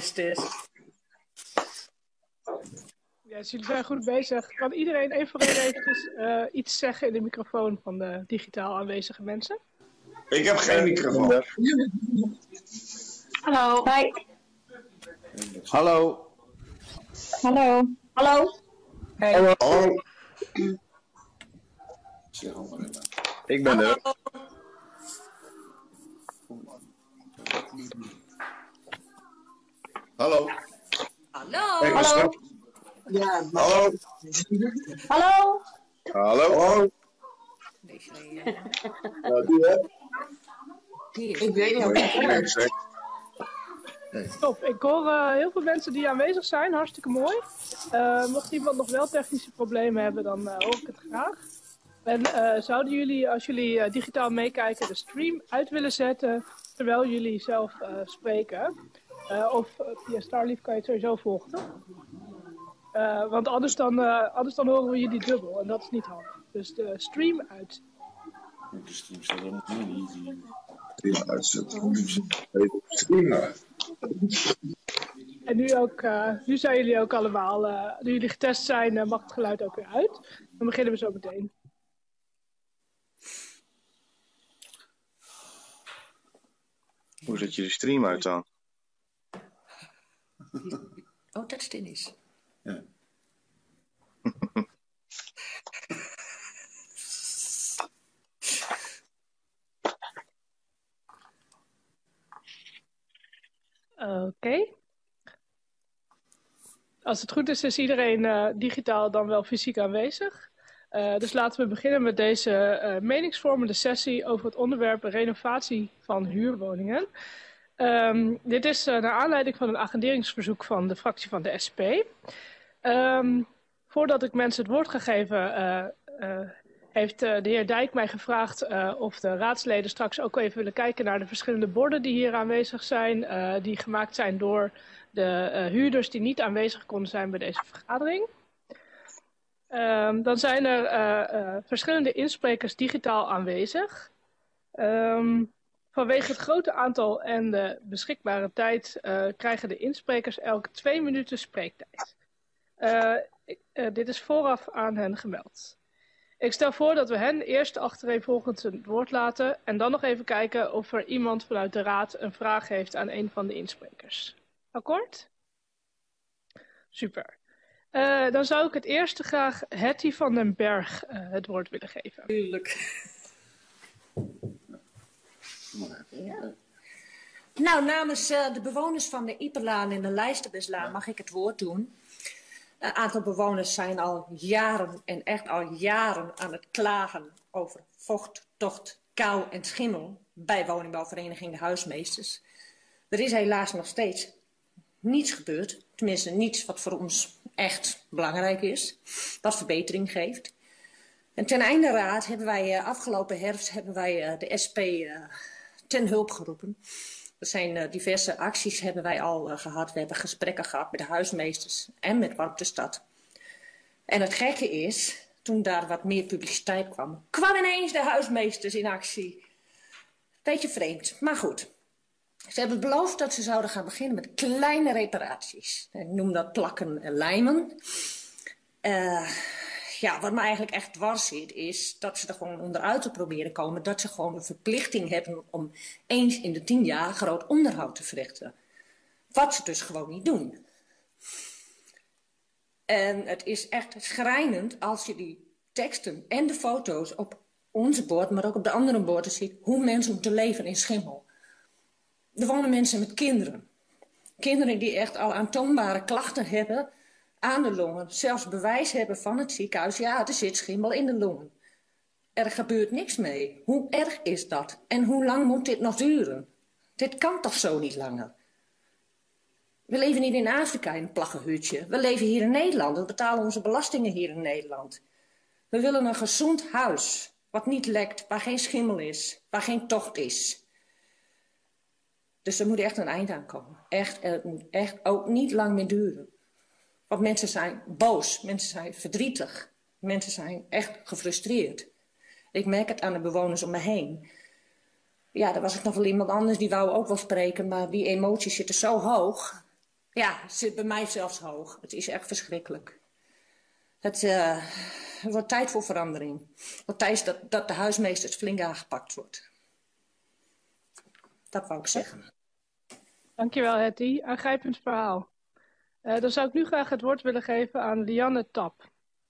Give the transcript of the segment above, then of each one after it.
is. Ja, dus jullie zijn goed bezig. Kan iedereen één voor één eventjes iets zeggen in de microfoon van de digitaal aanwezige mensen? Ik heb geen microfoon. Hallo. Hi. Hallo. Hallo. Hallo. Hey. Hallo. Ik ben er. Hallo. Hallo. Hey, Hallo. Ja, hallo. Hallo. Hallo. Ik weet niet of het is. Top, ik hoor heel veel mensen die aanwezig zijn, hartstikke mooi. Mocht iemand nog wel technische problemen hebben, dan hoor ik het graag. En zouden jullie, als jullie digitaal meekijken, de stream uit willen zetten terwijl jullie zelf spreken? Of via Starleaf kan je het sowieso volgen, toch? Want anders dan horen we jullie dubbel en dat is niet handig. Dus de stream uit. De stream staat er nog niet. Ja, uitzetten. Stream uit. En nu zijn jullie ook allemaal, nu jullie getest zijn, mag het geluid ook weer uit. Dan beginnen we zo meteen. Hoe zet je de stream uit dan? Oh, dat is. Ja. Oké. Als het goed is, is iedereen digitaal dan wel fysiek aanwezig. Dus laten we beginnen met deze meningsvormende sessie over het onderwerp renovatie van huurwoningen. Dit is naar aanleiding van een agenderingsverzoek van de fractie van de SP. Voordat ik mensen het woord ga geven, heeft de heer Dijk mij gevraagd of de raadsleden straks ook even willen kijken naar de verschillende borden die hier aanwezig zijn. Die gemaakt zijn door de huurders die niet aanwezig konden zijn bij deze vergadering. Dan zijn er verschillende insprekers digitaal aanwezig. Vanwege het grote aantal en de beschikbare tijd krijgen de insprekers elke 2 minuten spreektijd. Dit is vooraf aan hen gemeld. Ik stel voor dat we hen eerst achtereenvolgens het woord laten en dan nog even kijken of er iemand vanuit de raad een vraag heeft aan een van de insprekers. Akkoord? Super. Dan zou ik het eerste graag Hetty van den Berg het woord willen geven. Tuurlijk. Ja. Nou, namens de bewoners van de Ieperlaan en de Lijsterbeslaan mag ik het woord doen. Een aantal bewoners zijn al jaren en echt al jaren aan het klagen over vocht, tocht, kou en schimmel bij woningbouwvereniging De Huismeesters. Er is helaas nog steeds niets gebeurd, tenminste niets wat voor ons echt belangrijk is, wat verbetering geeft. En ten einde raad hebben wij afgelopen herfst de SP ten hulp geroepen. Er zijn diverse acties hebben wij al gehad. We hebben gesprekken gehad met de huismeesters en met Warp de Stad. En het gekke is, toen daar wat meer publiciteit kwam, kwam ineens de huismeesters in actie. Beetje vreemd, maar goed. Ze hebben beloofd dat ze zouden gaan beginnen met kleine reparaties. Ik noem dat plakken en lijmen. Wat me eigenlijk echt dwars zit, is dat ze er gewoon onderuit te proberen komen. Dat ze gewoon een verplichting hebben om eens in de 10 jaar groot onderhoud te verrichten. Wat ze dus gewoon niet doen. En het is echt schrijnend als je die teksten en de foto's op onze bord, maar ook op de andere borden ziet, hoe mensen moeten leven in schimmel. Er wonen mensen met kinderen. Kinderen die echt al aantoonbare klachten hebben aan de longen. Zelfs bewijs hebben van het ziekenhuis. Ja, er zit schimmel in de longen. Er gebeurt niks mee. Hoe erg is dat? En hoe lang moet dit nog duren? Dit kan toch zo niet langer? We leven niet in Afrika in een plaggenhutje. We leven hier in Nederland. We betalen onze belastingen hier in Nederland. We willen een gezond huis. Wat niet lekt, waar geen schimmel is, waar geen tocht is. Dus er moet echt een eind aan komen. Echt, het moet echt ook niet lang meer duren. Want mensen zijn boos, mensen zijn verdrietig. Mensen zijn echt gefrustreerd. Ik merk het aan de bewoners om me heen. Ja, er was nog wel iemand anders die wou ook wel spreken, maar die emoties zitten zo hoog. Ja, het zit bij mij zelfs hoog. Het is echt verschrikkelijk. Het wordt tijd voor verandering. Het wordt tijd dat de huismeesters flink aangepakt wordt. Dat wou ik zeggen. Dankjewel, Hetty. Aangrijpend verhaal. Dan zou ik nu graag het woord willen geven aan Lianne Tap.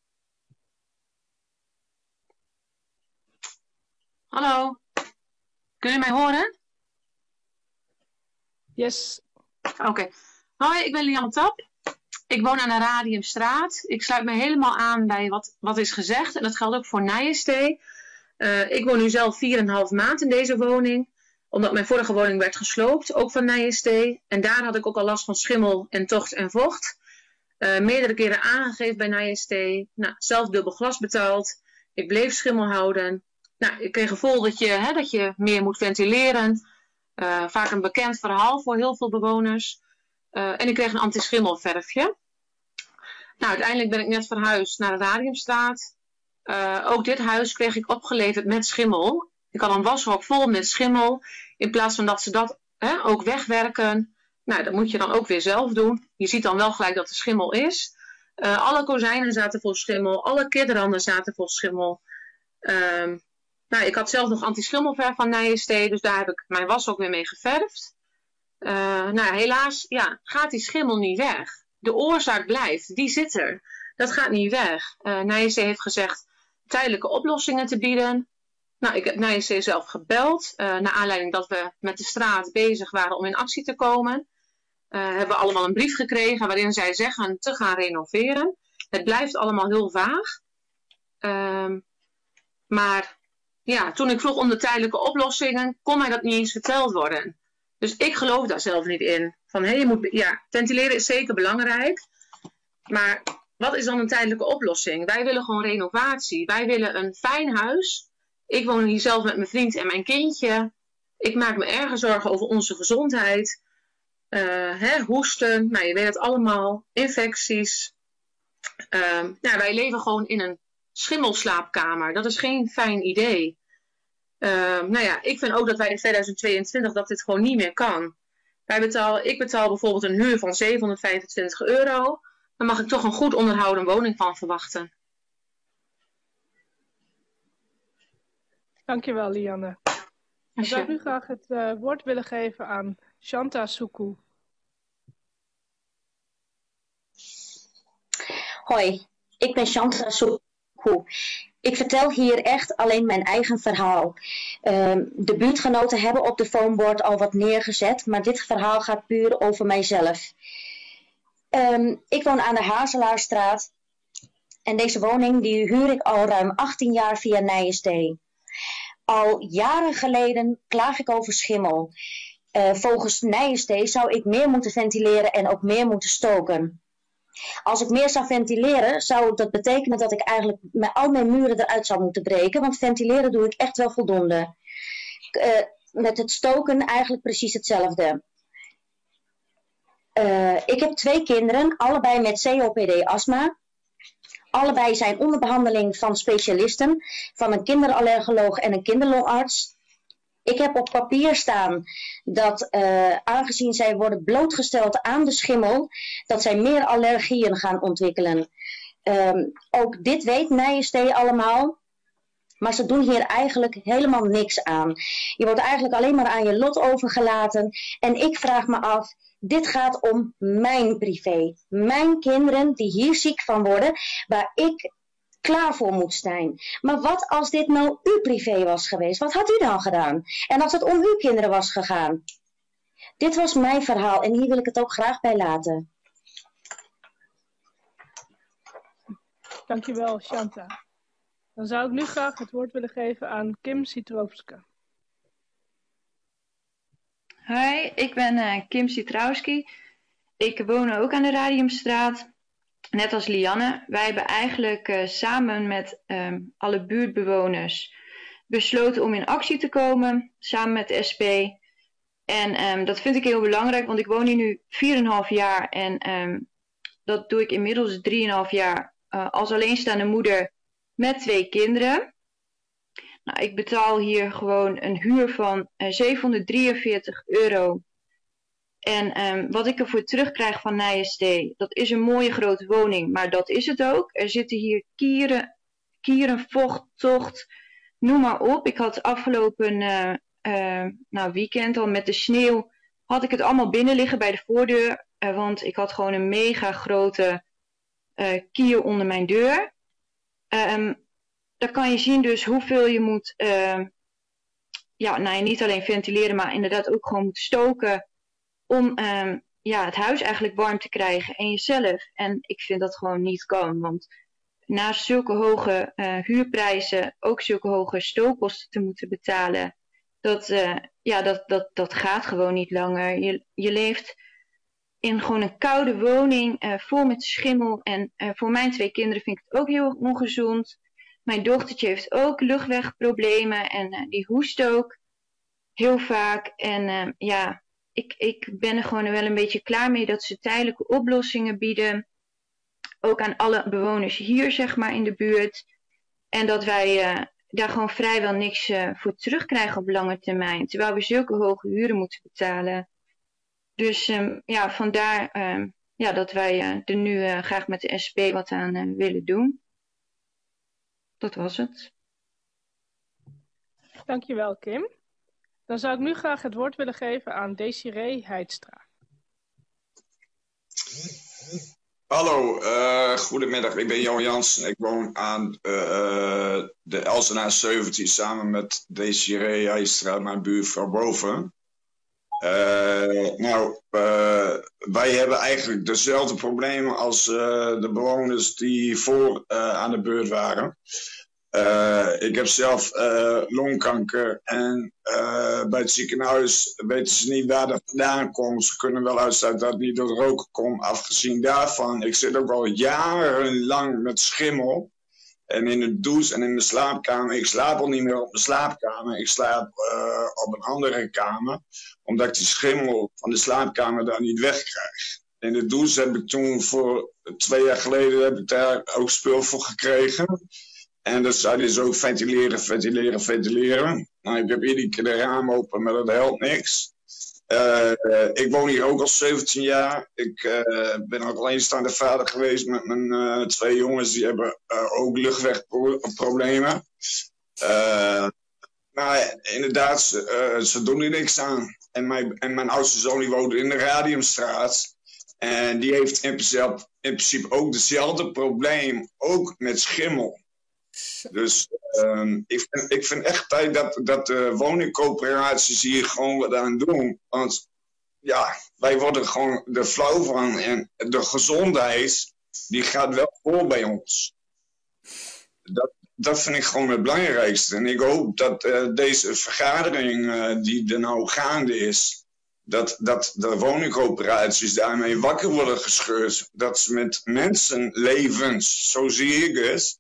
Hallo, kunnen jullie mij horen? Yes. Oké. Hoi, ik ben Lianne Tap. Ik woon aan de Radiumstraat. Ik sluit me helemaal aan bij wat is gezegd. En dat geldt ook voor Nijenstee. Ik woon nu zelf 4,5 maand in deze woning. Omdat mijn vorige woning werd gesloopt, ook van Nijenstee. En daar had ik ook al last van schimmel en tocht en vocht. Meerdere keren aangegeven bij Nijenstee. Nou, zelf dubbel glas betaald. Ik bleef schimmel houden. Nou, ik kreeg gevoel dat je meer moet ventileren. Vaak een bekend verhaal voor heel veel bewoners. En ik kreeg een antischimmelverfje. Nou, uiteindelijk ben ik net verhuisd naar de Radiumstraat. Ook dit huis kreeg ik opgeleverd met schimmel. Ik had een washok vol met schimmel. In plaats van dat ze dat ook wegwerken. Nou, dat moet je dan ook weer zelf doen. Je ziet dan wel gelijk dat er schimmel is. Alle kozijnen zaten vol schimmel. Alle kidranden zaten vol schimmel. Nou, ik had zelf nog antischimmelverf van Nijenstee. Dus daar heb ik mijn washok weer mee geverfd. Nou, helaas gaat die schimmel niet weg. De oorzaak blijft. Die zit er. Dat gaat niet weg. Nijenstee heeft gezegd tijdelijke oplossingen te bieden. Nou, ik heb Nijenstee zelf gebeld. Naar aanleiding dat we met de straat bezig waren om in actie te komen. Hebben we allemaal een brief gekregen waarin zij zeggen te gaan renoveren. Het blijft allemaal heel vaag. Maar ja, toen ik vroeg om de tijdelijke oplossingen, kon mij dat niet eens verteld worden. Dus ik geloof daar zelf niet in. Van, ventileren is zeker belangrijk. Maar wat is dan een tijdelijke oplossing? Wij willen gewoon renovatie. Wij willen een fijn huis. Ik woon hier zelf met mijn vriend en mijn kindje. Ik maak me erg zorgen over onze gezondheid. Hoesten, nou, je weet het allemaal. Infecties. Wij leven gewoon in een schimmelslaapkamer. Dat is geen fijn idee. Ik vind ook dat wij in 2022 dat dit gewoon niet meer kan. Ik betaal bijvoorbeeld een huur van €725. Dan mag ik toch een goed onderhouden woning van verwachten. Dankjewel, Lianne. Dan zou ik nu graag het woord willen geven aan Shanta Suku. Hoi, ik ben Shanta Suku. Ik vertel hier echt alleen mijn eigen verhaal. De buurtgenoten hebben op de foamboard al wat neergezet, maar dit verhaal gaat puur over mijzelf. Ik woon aan de Hazelaarstraat en deze woning die huur ik al ruim 18 jaar via Nijenstee. Al jaren geleden klaag ik over schimmel. Volgens Nijenstee zou ik meer moeten ventileren en ook meer moeten stoken. Als ik meer zou ventileren, zou dat betekenen dat ik eigenlijk met al mijn muren eruit zou moeten breken. Want ventileren doe ik echt wel voldoende. Met het stoken eigenlijk precies hetzelfde. Ik heb 2 kinderen, allebei met COPD-astma. Allebei zijn onder behandeling van specialisten, van een kinderallergoloog en een kinderlongarts. Ik heb op papier staan dat aangezien zij worden blootgesteld aan de schimmel, dat zij meer allergieën gaan ontwikkelen. Ook dit weet Nijenstee allemaal, maar ze doen hier eigenlijk helemaal niks aan. Je wordt eigenlijk alleen maar aan je lot overgelaten en ik vraag me af, dit gaat om mijn privé. Mijn kinderen die hier ziek van worden, waar ik klaar voor moet zijn. Maar wat als dit nou uw privé was geweest? Wat had u dan gedaan? En als het om uw kinderen was gegaan? Dit was mijn verhaal en hier wil ik het ook graag bij laten. Dankjewel, Shanta. Dan zou ik nu graag het woord willen geven aan Kim Citrowska. Hi, ik ben Kim Citrowski. Ik woon ook aan de Radiumstraat. Net als Lianne. Wij hebben eigenlijk samen met alle buurtbewoners besloten om in actie te komen. Samen met de SP. En dat vind ik heel belangrijk, want ik woon hier nu 4,5 jaar. En dat doe ik inmiddels 3,5 jaar als alleenstaande moeder met 2 kinderen. Nou, ik betaal hier gewoon een huur van €743. En wat ik ervoor terugkrijg van Nijenstee, dat is een mooie grote woning, maar dat is het ook. Er zitten hier kieren, vocht, tocht, noem maar op. Ik had afgelopen weekend al met de sneeuw, had ik het allemaal binnen liggen bij de voordeur. Want ik had gewoon een mega grote kier onder mijn deur. Daar kan je zien dus hoeveel je moet, niet alleen ventileren, maar inderdaad ook gewoon moet stoken om het huis eigenlijk warm te krijgen en jezelf. En ik vind dat gewoon niet kan, want naast zulke hoge huurprijzen ook zulke hoge stookkosten te moeten betalen, dat gaat gewoon niet langer. Je leeft in gewoon een koude woning, vol met schimmel. En voor mijn 2 kinderen vind ik het ook heel ongezond. Mijn dochtertje heeft ook luchtwegproblemen en die hoest ook heel vaak. En ik ben er gewoon wel een beetje klaar mee dat ze tijdelijke oplossingen bieden. Ook aan alle bewoners hier, zeg maar, in de buurt. En dat wij daar gewoon vrijwel niks voor terugkrijgen op lange termijn. Terwijl we zulke hoge huren moeten betalen. Dus vandaar dat wij er nu graag met de SP wat aan willen doen. Dat was het. Dankjewel, Kim. Dan zou ik nu graag het woord willen geven aan Desiree Heidstra. Hallo, goedemiddag. Ik ben Johan Jansen. Ik woon aan de Elsenaar 17 samen met Desiree Heidstra, mijn buurvrouw boven. Wij hebben eigenlijk dezelfde problemen als de bewoners die voor aan de beurt waren. Ik heb zelf longkanker en bij het ziekenhuis weten ze niet waar dat vandaan komt. Ze kunnen wel uitsluiten dat het niet door het roken komt. Afgezien daarvan, ik zit ook al jarenlang met schimmel. En in de douche en in de slaapkamer. Ik slaap al niet meer op mijn slaapkamer. Ik slaap op een andere kamer. Omdat ik die schimmel van de slaapkamer daar niet wegkrijg. In de douche heb ik toen voor 2 jaar geleden heb ik daar ook spul voor gekregen. En dat zou dus ook ventileren. Nou, ik heb iedere keer de raam open, maar dat helpt niks. Ik woon hier ook al 17 jaar. Ik ben ook alleenstaande vader geweest met mijn 2 jongens. Die hebben ook luchtwegproblemen. Maar inderdaad, ze doen er niks aan. En mijn oudste zoon die woont in de Radiumstraat. En die heeft in principe ook hetzelfde probleem. Ook met schimmel. Dus ik vind echt tijd dat de woningcoöperaties hier gewoon wat aan doen. Want ja, wij worden gewoon er flauw van. En de gezondheid, die gaat wel voor bij ons. Dat vind ik gewoon het belangrijkste. En ik hoop dat deze vergadering die er nou gaande is, dat de woningcoöperaties daarmee wakker worden gescheurd. Dat ze met mensenlevens, zo zie ik het,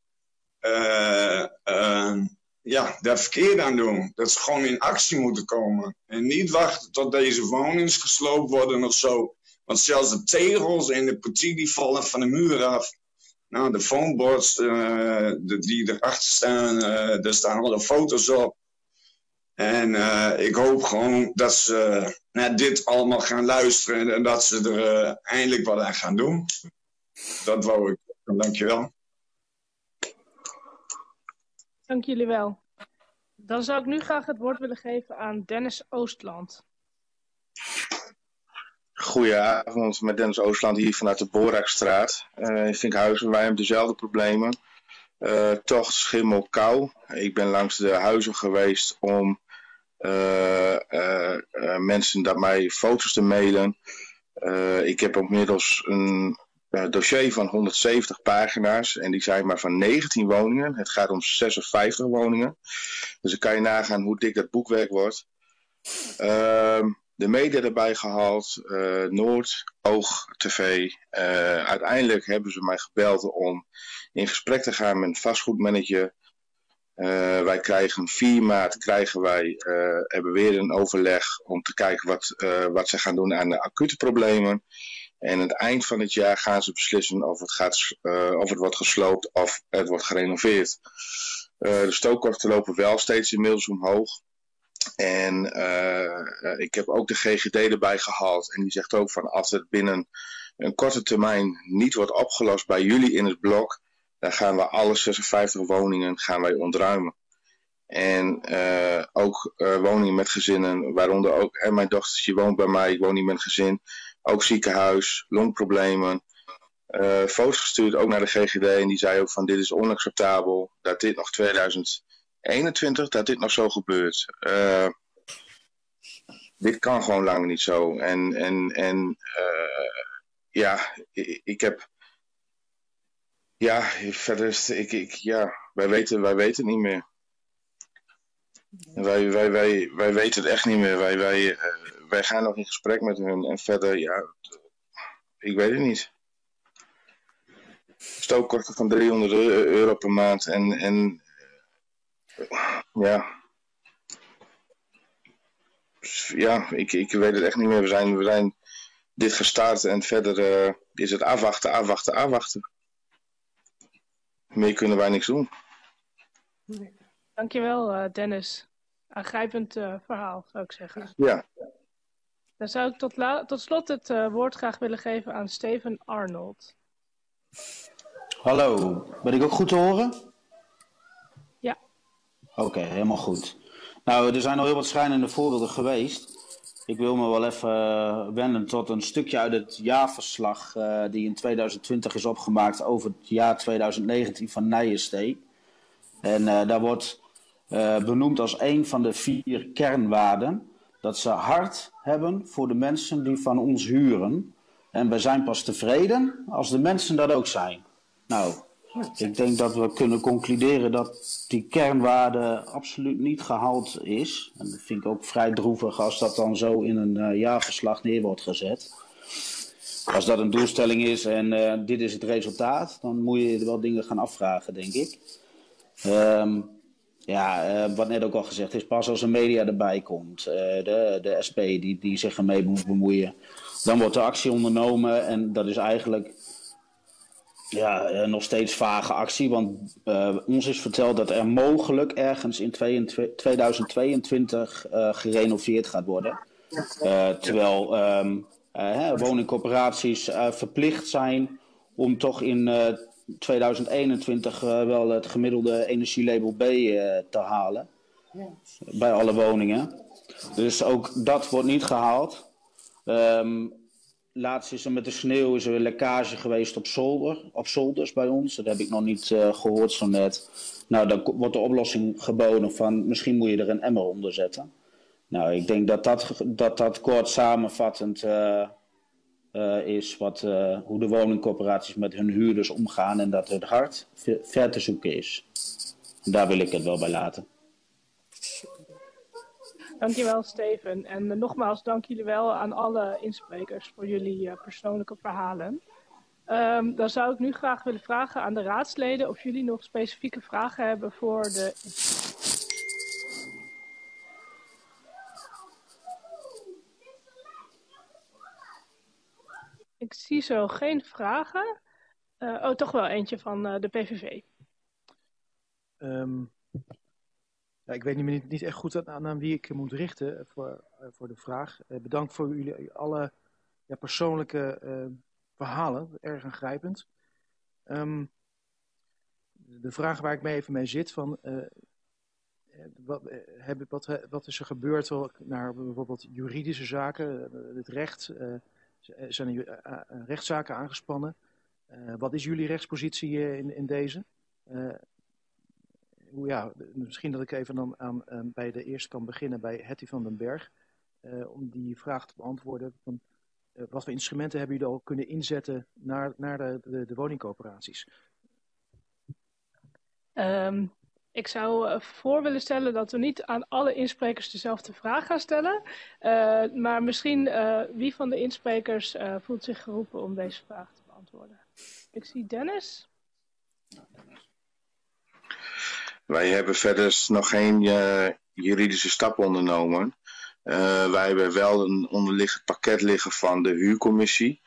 daar verkeerd aan doen. Dat ze gewoon in actie moeten komen. En niet wachten tot deze woningen gesloopt worden of zo. Want zelfs de tegels en de portiek die vallen van de muur af. Nou, de foamboards die erachter staan, daar staan alle foto's op. En ik hoop gewoon dat ze naar dit allemaal gaan luisteren en dat ze er eindelijk wat aan gaan doen. Dat wou ik. Dankjewel. Dank jullie wel. Dan zou ik nu graag het woord willen geven aan Dennis Oostland. Goedenavond, met Dennis Oostland hier vanuit de Borakstraat. In Vinkhuizen, wij hebben dezelfde problemen. Tocht, schimmel, kou. Ik ben langs de huizen geweest om mensen dat mij foto's te mailen. Ik heb inmiddels een dossier van 170 pagina's en die zijn maar van 19 woningen. Het gaat om 56 woningen. Dus dan kan je nagaan hoe dik dat boekwerk wordt. De media erbij gehaald, Noord, Oog, TV. Uiteindelijk hebben ze mij gebeld om in gesprek te gaan met een vastgoedmanager. Wij krijgen 4 maart hebben weer een overleg om te kijken wat ze gaan doen aan de acute problemen. En aan het eind van het jaar gaan ze beslissen of het wordt gesloopt of het wordt gerenoveerd. De stookkosten lopen wel steeds inmiddels omhoog. En ik heb ook de GGD erbij gehaald. En die zegt ook van als het binnen een korte termijn niet wordt opgelost bij jullie in het blok, dan gaan we alle 56 woningen ontruimen. En ook woningen met gezinnen, waaronder ook en mijn dochtertje woont bij mij, ik woon niet met een gezin. Ook ziekenhuis, longproblemen. Foto's gestuurd ook naar de GGD en die zei ook van dit is onacceptabel. Dat dit nog 2021, dat dit nog zo gebeurt. Dit kan gewoon lang niet zo. Ik heb... Ja, verder is wij weten het niet meer. Wij weten het echt niet meer. Wij gaan nog in gesprek met hun en verder, ik weet het niet. Stookkosten van €300 per maand en ik weet het echt niet meer. We zijn dit gestart en verder is het afwachten. Meer kunnen wij niks doen. Dankjewel, Dennis. Aangrijpend verhaal, zou ik zeggen. Ja. Dan zou ik tot slot het woord graag willen geven aan Steven Arnold. Hallo, ben ik ook goed te horen? Ja. Oké, helemaal goed. Nou, er zijn al heel wat schrijnende voorbeelden geweest. Ik wil me wel even wenden tot een stukje uit het jaarverslag die in 2020 is opgemaakt over het jaar 2019 van Nijenstee. En daar wordt benoemd als een van de 4 kernwaarden dat ze hart hebben voor de mensen die van ons huren. En wij zijn pas tevreden als de mensen dat ook zijn. Nou, ik denk dat we kunnen concluderen dat die kernwaarde absoluut niet gehaald is. En dat vind ik ook vrij droevig als dat dan zo in een jaarverslag neer wordt gezet. Als dat een doelstelling is en dit is het resultaat, dan moet je wel dingen gaan afvragen, denk ik. Wat net ook al gezegd is, pas als de media erbij komt, de SP die zich ermee moet bemoeien, dan wordt de actie ondernomen en dat is eigenlijk nog steeds vage actie, want ons is verteld dat er mogelijk ergens in 2022 gerenoveerd gaat worden. Terwijl woningcorporaties verplicht zijn om toch in 2021 wel het gemiddelde energielabel B te halen. Bij alle woningen. Dus ook dat wordt niet gehaald. Laatst is er met de sneeuw is er een lekkage geweest op zolders bij ons. Dat heb ik nog niet gehoord zo net. Nou, dan wordt de oplossing geboden van misschien moet je er een emmer onder zetten. Nou, ik denk dat kort samenvattend is hoe de woningcorporaties met hun huurders omgaan en dat het hart ver te zoeken is. En daar wil ik het wel bij laten. Dankjewel, Steven. En nogmaals, dank jullie wel aan alle insprekers voor jullie persoonlijke verhalen. Dan zou ik nu graag willen vragen aan de raadsleden of jullie nog specifieke vragen hebben voor de... Ik zie zo geen vragen. Toch wel eentje van de PVV. Ik weet niet echt goed aan wie ik moet richten voor de vraag. Bedankt voor jullie alle persoonlijke verhalen, erg aangrijpend. De vraag waar ik even mee zit, van, wat is er gebeurd naar bijvoorbeeld juridische zaken, het recht, zijn er rechtszaken aangespannen? Wat is jullie rechtspositie in deze? Misschien dat ik even dan bij de eerste kan beginnen bij Hetty van den Berg. Om die vraag te beantwoorden. Van, wat voor instrumenten hebben jullie al kunnen inzetten naar de woningcorporaties? Ik zou voor willen stellen dat we niet aan alle insprekers dezelfde vraag gaan stellen. Maar misschien wie van de insprekers voelt zich geroepen om deze vraag te beantwoorden. Ik zie Dennis. Wij hebben verder nog geen juridische stappen ondernomen. Wij hebben wel een onderliggend pakket liggen van de huurcommissie.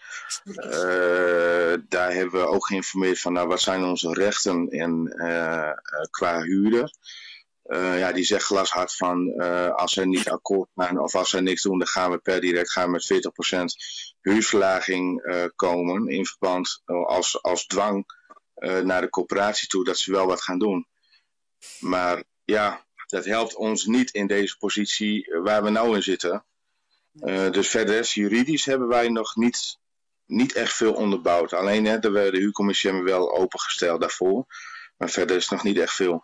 Daar hebben we ook geïnformeerd van wat zijn onze rechten qua huurder. Die zegt glashard van als ze niet akkoord gaan of als ze niks doen, dan gaan we per direct met 40% huurverlaging komen in verband als dwang naar de coöperatie toe dat ze wel wat gaan doen. Maar ja, dat helpt ons niet in deze positie waar we nou in zitten. Dus verder, juridisch hebben wij nog niet echt veel onderbouwd. Alleen de huurcommissie hebben we wel opengesteld daarvoor. Maar verder is nog niet echt veel.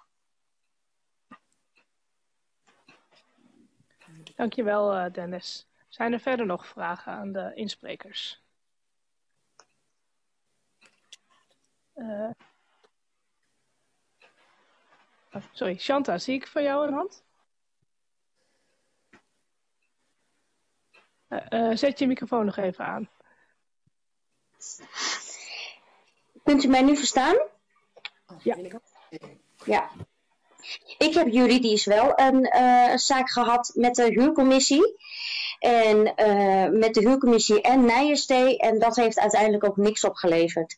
Dankjewel, Dennis. Zijn er verder nog vragen aan de insprekers? Sorry, Shanta, zie ik van jou een hand? Zet je microfoon nog even aan. Kunt u mij nu verstaan? Ja. Ja. Ik heb juridisch wel een zaak gehad met de huurcommissie. En met de huurcommissie en Nijenstee. En dat heeft uiteindelijk ook niks opgeleverd.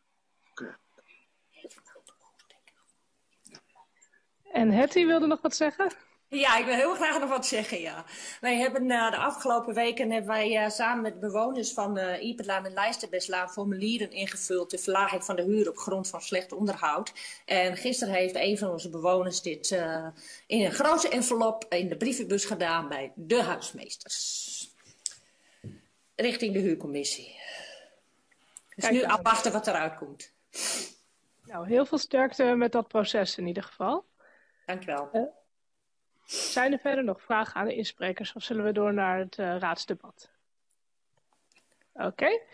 En Hetty wilde nog wat zeggen? Ja, ik wil heel graag nog wat zeggen, ja. Wij hebben de afgelopen weken samen met bewoners van Ieperlaan en Lijsterbestlaan formulieren ingevuld de verlaging van de huur op grond van slecht onderhoud. En gisteren heeft een van onze bewoners dit in een grote envelop in de brievenbus gedaan bij de huismeesters. Richting de huurcommissie. Dus nu afwachten wat eruit komt. Nou, heel veel sterkte met dat proces in ieder geval. Dankjewel. Zijn er verder nog vragen aan de insprekers of zullen we door naar het raadsdebat? Oké.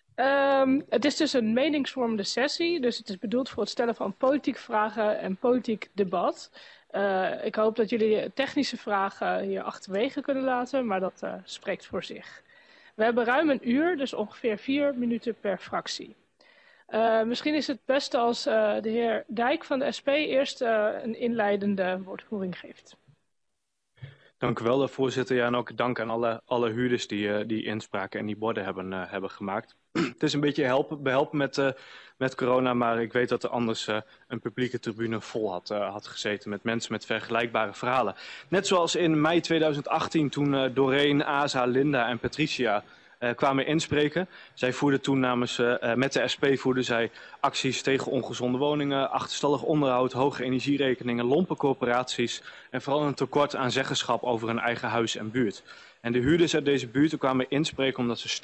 Het is dus een meningsvormende sessie, dus het is bedoeld voor het stellen van politieke vragen en politiek debat. Ik hoop dat jullie technische vragen hier achterwege kunnen laten, maar dat spreekt voor zich. We hebben ruim een uur, dus ongeveer 4 minuten per fractie. Misschien is het beste als de heer Dijk van de SP eerst een inleidende woordvoering geeft. Dank u wel, voorzitter. Ja, en ook dank aan alle huurders die inspraken en die borden hebben gemaakt. Het is een beetje behelpen met corona, maar ik weet dat er anders een publieke tribune vol had gezeten met mensen met vergelijkbare verhalen. Net zoals in mei 2018 toen Doreen, Asa, Linda en Patricia kwamen inspreken. Zij voerden toen met de SP voerden zij acties tegen ongezonde woningen, achterstallig onderhoud, hoge energierekeningen, lompe corporaties en vooral een tekort aan zeggenschap over hun eigen huis en buurt. En de huurders uit deze buurten kwamen inspreken omdat ze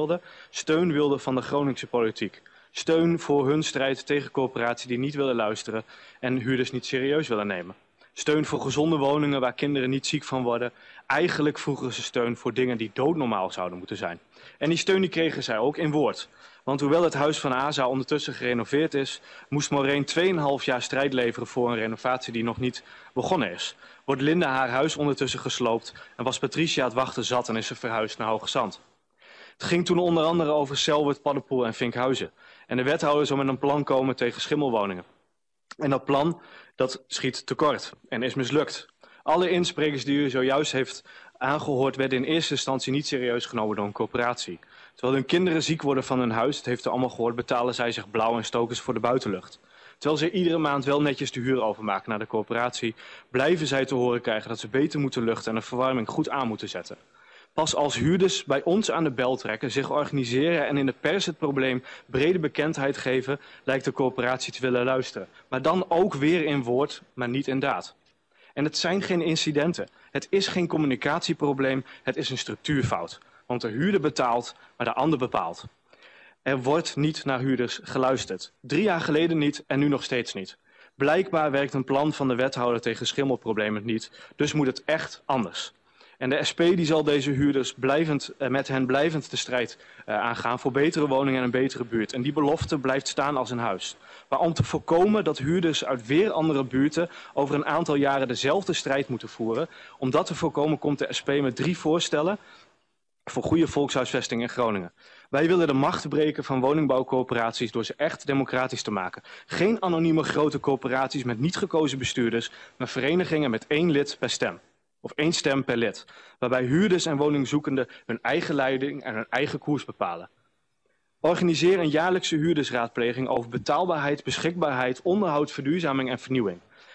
steun wilden van de Groningse politiek. Steun voor hun strijd tegen corporaties die niet willen luisteren en huurders niet serieus willen nemen. Steun voor gezonde woningen waar kinderen niet ziek van worden. Eigenlijk vroegen ze steun voor dingen die doodnormaal zouden moeten zijn. En die steun die kregen zij ook in woord. Want hoewel het huis van Asa ondertussen gerenoveerd is, moest Maureen 2,5 jaar strijd leveren voor een renovatie die nog niet begonnen is. Wordt Linda haar huis ondertussen gesloopt en was Patricia het wachten zat en is ze verhuisd naar Hoogezand. Het ging toen onder andere over Selwert, Paddepoel en Vinkhuizen. En de wethouder zou met een plan komen tegen schimmelwoningen. En dat plan, dat schiet tekort en is mislukt. Alle insprekers die u zojuist heeft aangehoord werden in eerste instantie niet serieus genomen door een corporatie. Terwijl hun kinderen ziek worden van hun huis, het heeft u allemaal gehoord, betalen zij zich blauw en stoken voor de buitenlucht. Terwijl ze iedere maand wel netjes de huur overmaken naar de corporatie, blijven zij te horen krijgen dat ze beter moeten luchten en de verwarming goed aan moeten zetten. Pas als huurders bij ons aan de bel trekken, zich organiseren en in de pers het probleem brede bekendheid geven, lijkt de corporatie te willen luisteren. Maar dan ook weer in woord, maar niet in daad. En het zijn geen incidenten. Het is geen communicatieprobleem, het is een structuurfout. Want de huurder betaalt, maar de ander bepaalt. Er wordt niet naar huurders geluisterd. 3 jaar geleden niet en nu nog steeds niet. Blijkbaar werkt een plan van de wethouder tegen schimmelproblemen niet, dus moet het echt anders. En de SP die zal deze huurders met hen blijvend de strijd aangaan voor betere woningen en een betere buurt. En die belofte blijft staan als een huis. Maar om te voorkomen dat huurders uit weer andere buurten over een aantal jaren dezelfde strijd moeten voeren, om dat te voorkomen komt de SP met 3 voorstellen voor goede volkshuisvesting in Groningen. Wij willen de macht breken van woningbouwcorporaties door ze echt democratisch te maken. Geen anonieme grote corporaties met niet gekozen bestuurders, maar verenigingen met 1 lid per stem. Of 1 stem per lid, waarbij huurders en woningzoekenden hun eigen leiding en hun eigen koers bepalen. Organiseer een jaarlijkse huurdersraadpleging over betaalbaarheid, beschikbaarheid, onderhoud, verduurzaming en vernieuwing.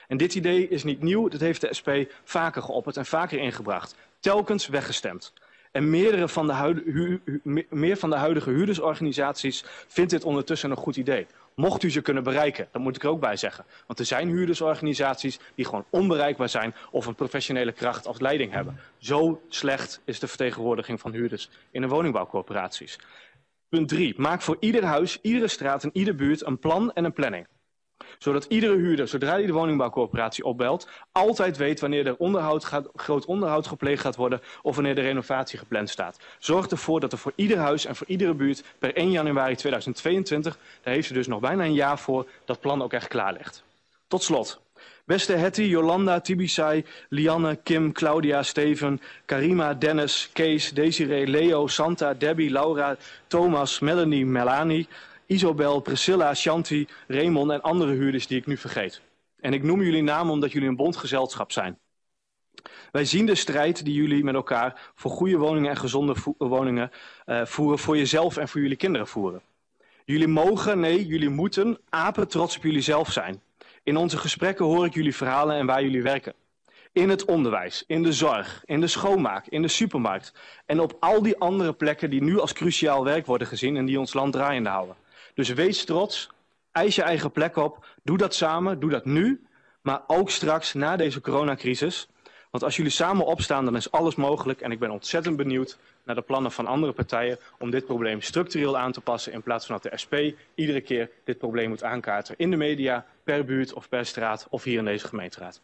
En dit idee is niet nieuw, dat heeft de SP vaker geopperd en vaker ingebracht. Telkens weggestemd. En meer van de huidige huurdersorganisaties vindt dit ondertussen een goed idee. Mocht u ze kunnen bereiken, dat moet ik er ook bij zeggen. Want er zijn huurdersorganisaties die gewoon onbereikbaar zijn of een professionele kracht als leiding hebben. Zo slecht is de vertegenwoordiging van huurders in de woningbouwcorporaties. Punt 3. Maak voor ieder huis, iedere straat en iedere buurt een plan en een planning. Zodat iedere huurder, zodra hij de woningbouwcorporatie opbelt, altijd weet wanneer er groot onderhoud gepleegd gaat worden of wanneer de renovatie gepland staat. Zorg ervoor dat er voor ieder huis en voor iedere buurt per 1 januari 2022, daar heeft u dus nog bijna een jaar voor, dat plan ook echt klaar ligt. Tot slot. Beste Hetty, Jolanda, Tibisay, Lianne, Kim, Claudia, Steven, Karima, Dennis, Kees, Desiree, Leo, Santa, Debbie, Laura, Thomas, Melanie, Melanie, Isobel, Priscilla, Shanti, Raymond en andere huurders die ik nu vergeet. En ik noem jullie namen omdat jullie een bondgezelschap zijn. Wij zien de strijd die jullie met elkaar voor goede woningen en gezonde woningen voeren, voor jezelf en voor jullie kinderen voeren. Jullie mogen, nee, jullie moeten apetrots op jullie zelf zijn. In onze gesprekken hoor ik jullie verhalen en waar jullie werken. In het onderwijs, in de zorg, in de schoonmaak, in de supermarkt en op al die andere plekken die nu als cruciaal werk worden gezien en die ons land draaiende houden. Dus wees trots, eis je eigen plek op, doe dat samen, doe dat nu, maar ook straks na deze coronacrisis. Want als jullie samen opstaan, dan is alles mogelijk en ik ben ontzettend benieuwd naar de plannen van andere partijen om dit probleem structureel aan te passen in plaats van dat de SP iedere keer dit probleem moet aankaarten in de media, per buurt of per straat of hier in deze gemeenteraad.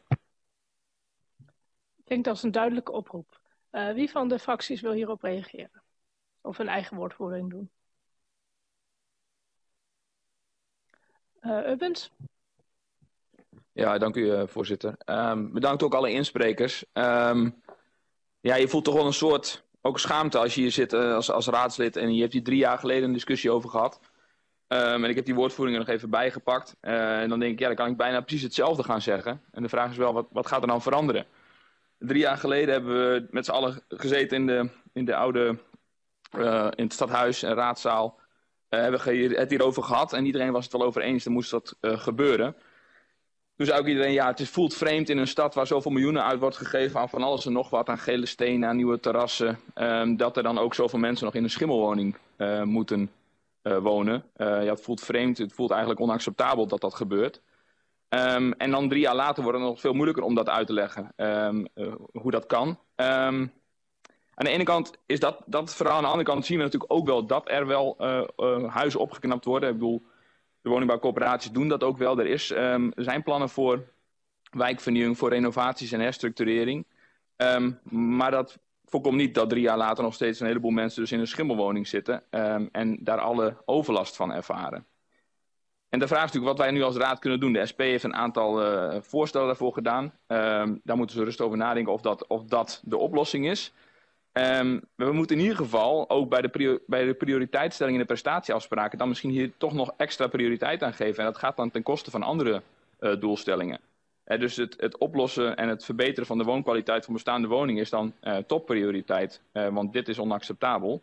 Ik denk dat is een duidelijke oproep. Wie van de fracties wil hierop reageren? Of een eigen woordvoering doen? Ubbens? Ja, dank u voorzitter. Bedankt ook alle insprekers. Ja, je voelt toch wel een soort ook schaamte als je hier zit als raadslid en je hebt hier 3 jaar geleden een discussie over gehad. En ik heb die woordvoering er nog even bijgepakt. En dan denk ik, ja, dan kan ik bijna precies hetzelfde gaan zeggen. En de vraag is wel, wat gaat er dan veranderen? 3 jaar geleden hebben we met z'n allen gezeten in de oude, in het stadhuis en raadzaal. Hebben we het hierover gehad en iedereen was het wel over eens, dan moest dat gebeuren. Toen zei ook iedereen, ja, het voelt vreemd in een stad waar zoveel miljoenen uit wordt gegeven aan van alles en nog wat, aan gele stenen, aan nieuwe terrassen, dat er dan ook zoveel mensen nog in een schimmelwoning moeten wonen. Ja, het voelt vreemd, het voelt eigenlijk onacceptabel dat dat gebeurt. En dan 3 jaar later wordt het nog veel moeilijker om dat uit te leggen, hoe dat kan. Aan de ene kant is dat verhaal, aan de andere kant zien we natuurlijk ook wel dat er wel huizen opgeknapt worden. Ik bedoel, de woningbouwcorporaties doen dat ook wel. Er zijn plannen voor wijkvernieuwing, voor renovaties en herstructurering. Maar dat voorkomt niet dat 3 jaar later nog steeds een heleboel mensen dus in een schimmelwoning zitten en daar alle overlast van ervaren. En de vraag is natuurlijk wat wij nu als raad kunnen doen. De SP heeft een aantal voorstellen daarvoor gedaan. Daar moeten ze rustig over nadenken of dat de oplossing is. We moeten in ieder geval ook bij de prioriteitsstelling in de prestatieafspraken dan misschien hier toch nog extra prioriteit aan geven. En dat gaat dan ten koste van andere doelstellingen. Dus het oplossen en het verbeteren van de woonkwaliteit van bestaande woningen is dan topprioriteit. Want dit is onacceptabel.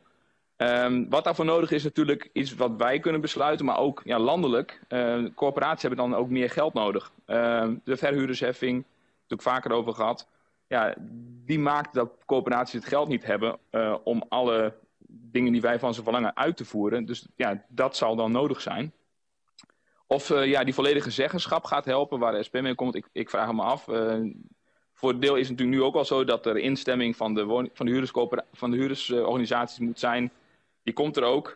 Wat daarvoor nodig is natuurlijk iets wat wij kunnen besluiten, maar ook ja, landelijk. Corporaties hebben dan ook meer geld nodig. De verhuurdersheffing, daar heb ik het vaker over gehad. Ja, die maakt dat corporaties het geld niet hebben om alle dingen die wij van ze verlangen uit te voeren. Dus ja, dat zal dan nodig zijn. Of die volledige zeggenschap gaat helpen, waar de SP mee komt. Ik vraag me af. Voor het deel is het natuurlijk nu ook al zo dat er instemming van de huurdersorganisaties moet zijn. Die komt er ook.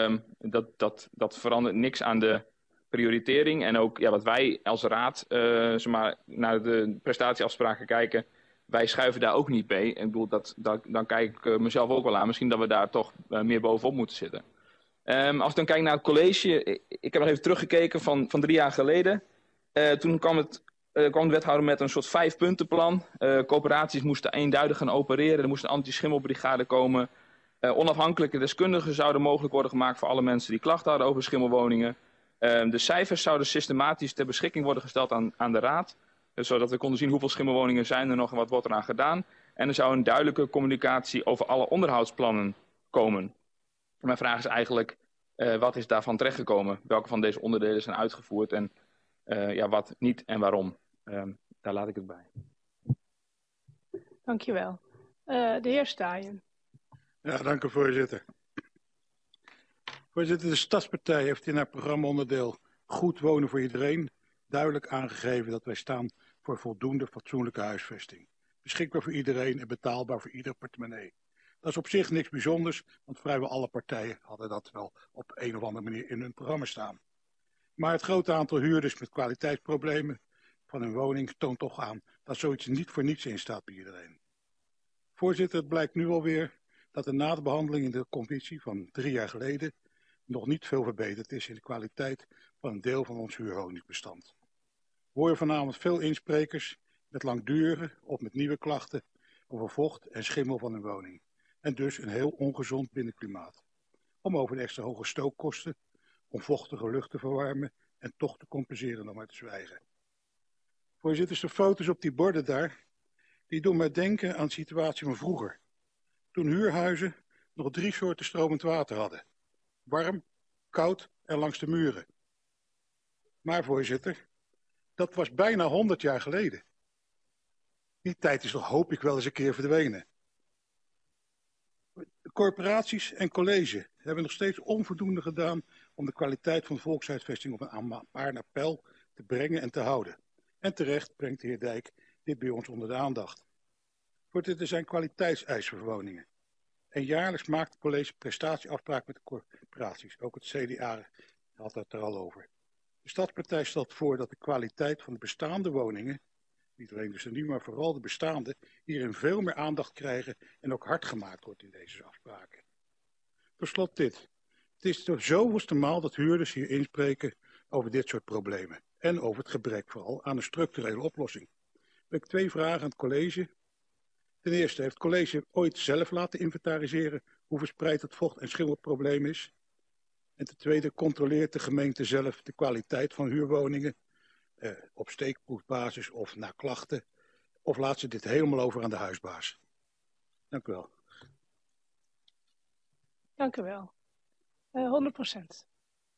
Dat verandert niks aan de prioritering. En ook ja, wat wij als raad naar de prestatieafspraken kijken. Wij schuiven daar ook niet bij. Ik bedoel, dan kijk ik mezelf ook wel aan. Misschien dat we daar toch meer bovenop moeten zitten. Als ik dan kijk naar het college. Ik heb nog even teruggekeken van 3 jaar geleden. Toen kwam de wethouder met een soort 5-puntenplan. Coöperaties moesten eenduidig gaan opereren. Er moest een anti-schimmelbrigade komen. Onafhankelijke deskundigen zouden mogelijk worden gemaakt voor alle mensen die klachten hadden over schimmelwoningen. De cijfers zouden systematisch ter beschikking worden gesteld aan de raad. Zodat we konden zien hoeveel schimmelwoningen zijn er nog en wat wordt eraan gedaan. En er zou een duidelijke communicatie over alle onderhoudsplannen komen. Mijn vraag is eigenlijk, wat is daarvan terechtgekomen? Welke van deze onderdelen zijn uitgevoerd en wat niet en waarom? Daar laat ik het bij. Dankjewel. De heer Staaien. Ja, dank u voorzitter. Voorzitter, de Stadspartij heeft in haar programmaonderdeel Goed wonen voor iedereen duidelijk aangegeven dat wij staan voor voldoende fatsoenlijke huisvesting. Beschikbaar voor iedereen en betaalbaar voor ieder portemonnee. Dat is op zich niks bijzonders, want vrijwel alle partijen hadden dat wel op een of andere manier in hun programma staan. Maar het grote aantal huurders met kwaliteitsproblemen van hun woning toont toch aan dat zoiets niet voor niets in staat bij iedereen. Voorzitter, het blijkt nu alweer dat er na de behandeling in de commissie van 3 jaar geleden nog niet veel verbeterd is in de kwaliteit van een deel van ons huurwoningsbestand. We horen vanavond veel insprekers met langdurige of met nieuwe klachten over vocht en schimmel van hun woning. En dus een heel ongezond binnenklimaat. Om over de extra hoge stookkosten, om vochtige lucht te verwarmen en toch te compenseren nog maar te zwijgen. Voorzitter, de foto's op die borden daar, die doen mij denken aan de situatie van vroeger. Toen huurhuizen nog 3 soorten stromend water hadden. Warm, koud en langs de muren. Maar voorzitter, dat was bijna 100 jaar geleden. Die tijd is toch hoop ik wel eens een keer verdwenen. De corporaties en college hebben nog steeds onvoldoende gedaan om de kwaliteit van de volkshuisvesting op een aanvaardbaar peil te brengen en te houden. En terecht brengt de heer Dijk dit bij ons onder de aandacht. Voorzitter, er zijn kwaliteitseisen voor woningen. En jaarlijks maakt het college prestatieafspraken met de corporaties. Ook het CDA had het er al over. De Stadspartij stelt voor dat de kwaliteit van de bestaande woningen, niet alleen dus de nieuwe, maar vooral de bestaande, hierin veel meer aandacht krijgen en ook hard gemaakt wordt in deze afspraken. Tot slot dit. Het is de zoveelste maal dat huurders hier inspreken over dit soort problemen. En over het gebrek vooral aan een structurele oplossing. Dan heb ik 2 vragen aan het college. Ten eerste, heeft het college ooit zelf laten inventariseren hoe verspreid het vocht- en schimmelprobleem is? En ten tweede, controleert de gemeente zelf de kwaliteit van huurwoningen op steekproefbasis of na klachten? Of laat ze dit helemaal over aan de huisbaas? Dank u wel. Dank u wel. 100%.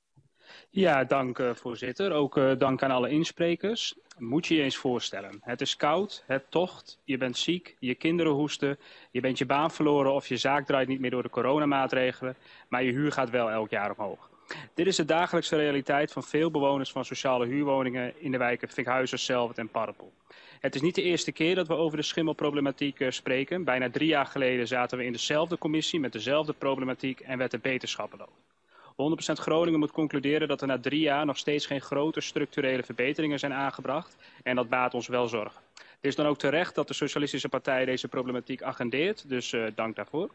Ja, dank voorzitter. Ook dank aan alle insprekers. Moet je je eens voorstellen. Het is koud, het tocht, je bent ziek, je kinderen hoesten, je bent je baan verloren of je zaak draait niet meer door de coronamaatregelen, maar je huur gaat wel elk jaar omhoog. Dit is de dagelijkse realiteit van veel bewoners van sociale huurwoningen in de wijken Vinkhuizen, Selwerd en Parrepel. Het is niet de eerste keer dat we over de schimmelproblematiek spreken. Bijna 3 jaar geleden zaten we in dezelfde commissie met dezelfde problematiek en werd er beterschap beloofd. 100% Groningen moet concluderen dat er na 3 jaar nog steeds geen grote structurele verbeteringen zijn aangebracht. En dat baart ons wel zorgen. Het is dan ook terecht dat de Socialistische Partij deze problematiek agendeert. Dus dank daarvoor.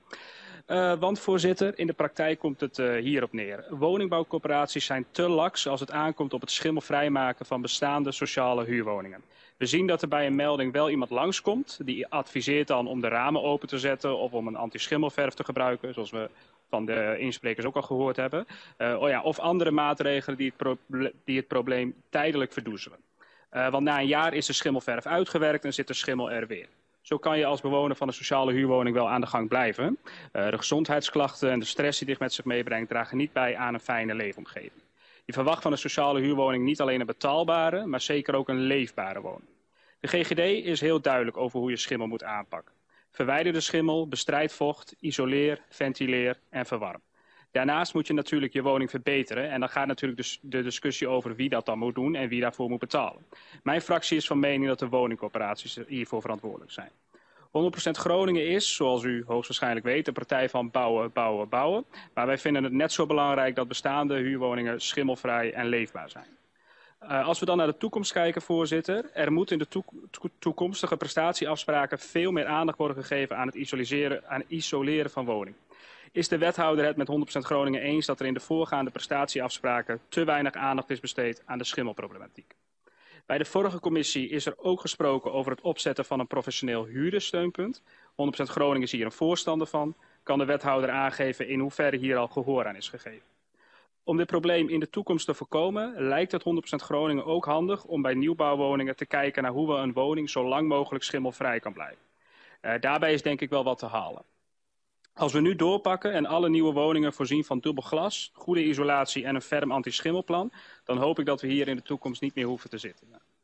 Want voorzitter, in de praktijk komt het hierop neer. Woningbouwcorporaties zijn te laks als het aankomt op het schimmelvrijmaken van bestaande sociale huurwoningen. We zien dat er bij een melding wel iemand langskomt. Die adviseert dan om de ramen open te zetten of om een anti-schimmelverf te gebruiken. Zoals we van de insprekers ook al gehoord hebben. Of andere maatregelen die het probleem tijdelijk verdoezelen. Want na een jaar is de schimmelverf uitgewerkt en zit de schimmel er weer. Zo kan je als bewoner van een sociale huurwoning wel aan de gang blijven. De gezondheidsklachten en de stress die dit met zich meebrengt dragen niet bij aan een fijne leefomgeving. Je verwacht van een sociale huurwoning niet alleen een betaalbare, maar zeker ook een leefbare woning. De GGD is heel duidelijk over hoe je schimmel moet aanpakken. Verwijder de schimmel, bestrijd vocht, isoleer, ventileer en verwarm. Daarnaast moet je natuurlijk je woning verbeteren en dan gaat natuurlijk dus de discussie over wie dat dan moet doen en wie daarvoor moet betalen. Mijn fractie is van mening dat de woningcorporaties hiervoor verantwoordelijk zijn. 100% Groningen is, zoals u hoogstwaarschijnlijk weet, de partij van bouwen, bouwen, bouwen. Maar wij vinden het net zo belangrijk dat bestaande huurwoningen schimmelvrij en leefbaar zijn. Als we dan naar de toekomst kijken, voorzitter, er moet in de toekomstige prestatieafspraken veel meer aandacht worden gegeven aan het isoleren van woningen. Is de wethouder het met 100% Groningen eens dat er in de voorgaande prestatieafspraken te weinig aandacht is besteed aan de schimmelproblematiek? Bij de vorige commissie is er ook gesproken over het opzetten van een professioneel huurdersteunpunt. 100% Groningen is hier een voorstander van. Kan de wethouder aangeven in hoeverre hier al gehoor aan is gegeven? Om dit probleem in de toekomst te voorkomen, lijkt het 100% Groningen ook handig om bij nieuwbouwwoningen te kijken naar hoe we een woning zo lang mogelijk schimmelvrij kan blijven. Daarbij is denk ik wel wat te halen. Als we nu doorpakken en alle nieuwe woningen voorzien van dubbel glas, goede isolatie en een ferm anti-schimmelplan, dan hoop ik dat we hier in de toekomst niet meer hoeven te zitten.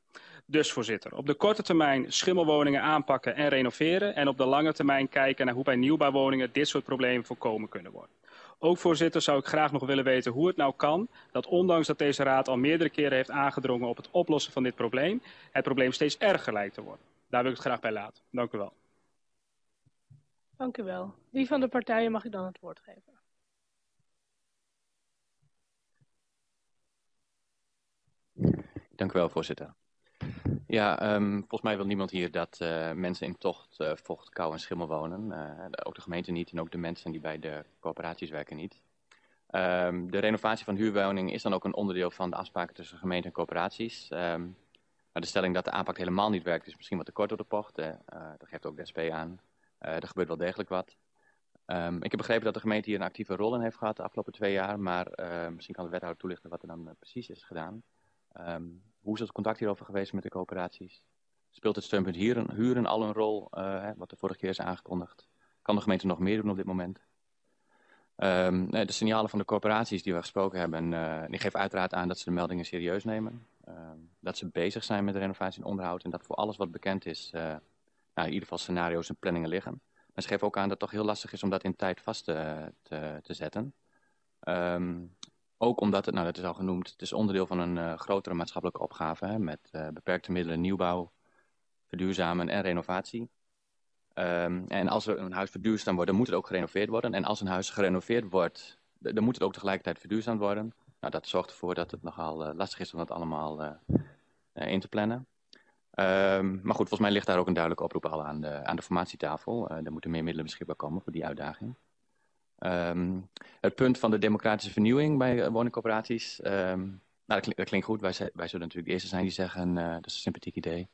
Dus voorzitter, op de korte termijn schimmelwoningen aanpakken en renoveren en op de lange termijn kijken naar hoe bij nieuwbouwwoningen dit soort problemen voorkomen kunnen worden. Ook voorzitter zou ik graag nog willen weten hoe het nou kan dat ondanks dat deze raad al meerdere keren heeft aangedrongen op het oplossen van dit probleem, het probleem steeds erger lijkt te worden. Daar wil ik het graag bij laten. Dank u wel. Dank u wel. Wie van de partijen mag ik dan het woord geven? Dank u wel, voorzitter. Ja, volgens mij wil niemand hier dat mensen in tocht, vocht, kou en schimmel wonen. Ook de gemeente niet en ook de mensen die bij de coöperaties werken niet. De renovatie van huurwoningen is dan ook een onderdeel van de afspraken tussen gemeente en coöperaties. Maar de stelling dat de aanpak helemaal niet werkt is misschien wat te kort door de bocht. Dat geeft ook de SP aan. Er gebeurt wel degelijk wat. Ik heb begrepen dat de gemeente hier een actieve rol in heeft gehad de afgelopen 2 jaar. Maar misschien kan de wethouder toelichten wat er dan precies is gedaan. Hoe is het contact hierover geweest met de coöperaties? Speelt het steunpunt huren al een rol, wat de vorige keer is aangekondigd? Kan de gemeente nog meer doen op dit moment? De signalen van de coöperaties die we gesproken hebben, die geven uiteraard aan dat ze de meldingen serieus nemen. Dat ze bezig zijn met de renovatie en onderhoud en dat voor alles wat bekend is, in ieder geval scenario's en planningen liggen. Maar ze geven ook aan dat het toch heel lastig is om dat in tijd vast te zetten. Ook omdat het, dat is al genoemd, het is onderdeel van een grotere maatschappelijke opgave met beperkte middelen, nieuwbouw, verduurzamen en renovatie. En als er een huis verduurzaamd wordt, dan moet het ook gerenoveerd worden. En als een huis gerenoveerd wordt, dan moet het ook tegelijkertijd verduurzaamd worden. Nou, dat zorgt ervoor dat het nogal lastig is om dat allemaal in te plannen. Maar goed, volgens mij ligt daar ook een duidelijke oproep al aan de formatietafel. Er moeten meer middelen beschikbaar komen voor die uitdaging. Het punt van de democratische vernieuwing bij woningcorporaties, dat klinkt goed. Wij zullen natuurlijk de eerste zijn die zeggen, dat is een sympathiek idee.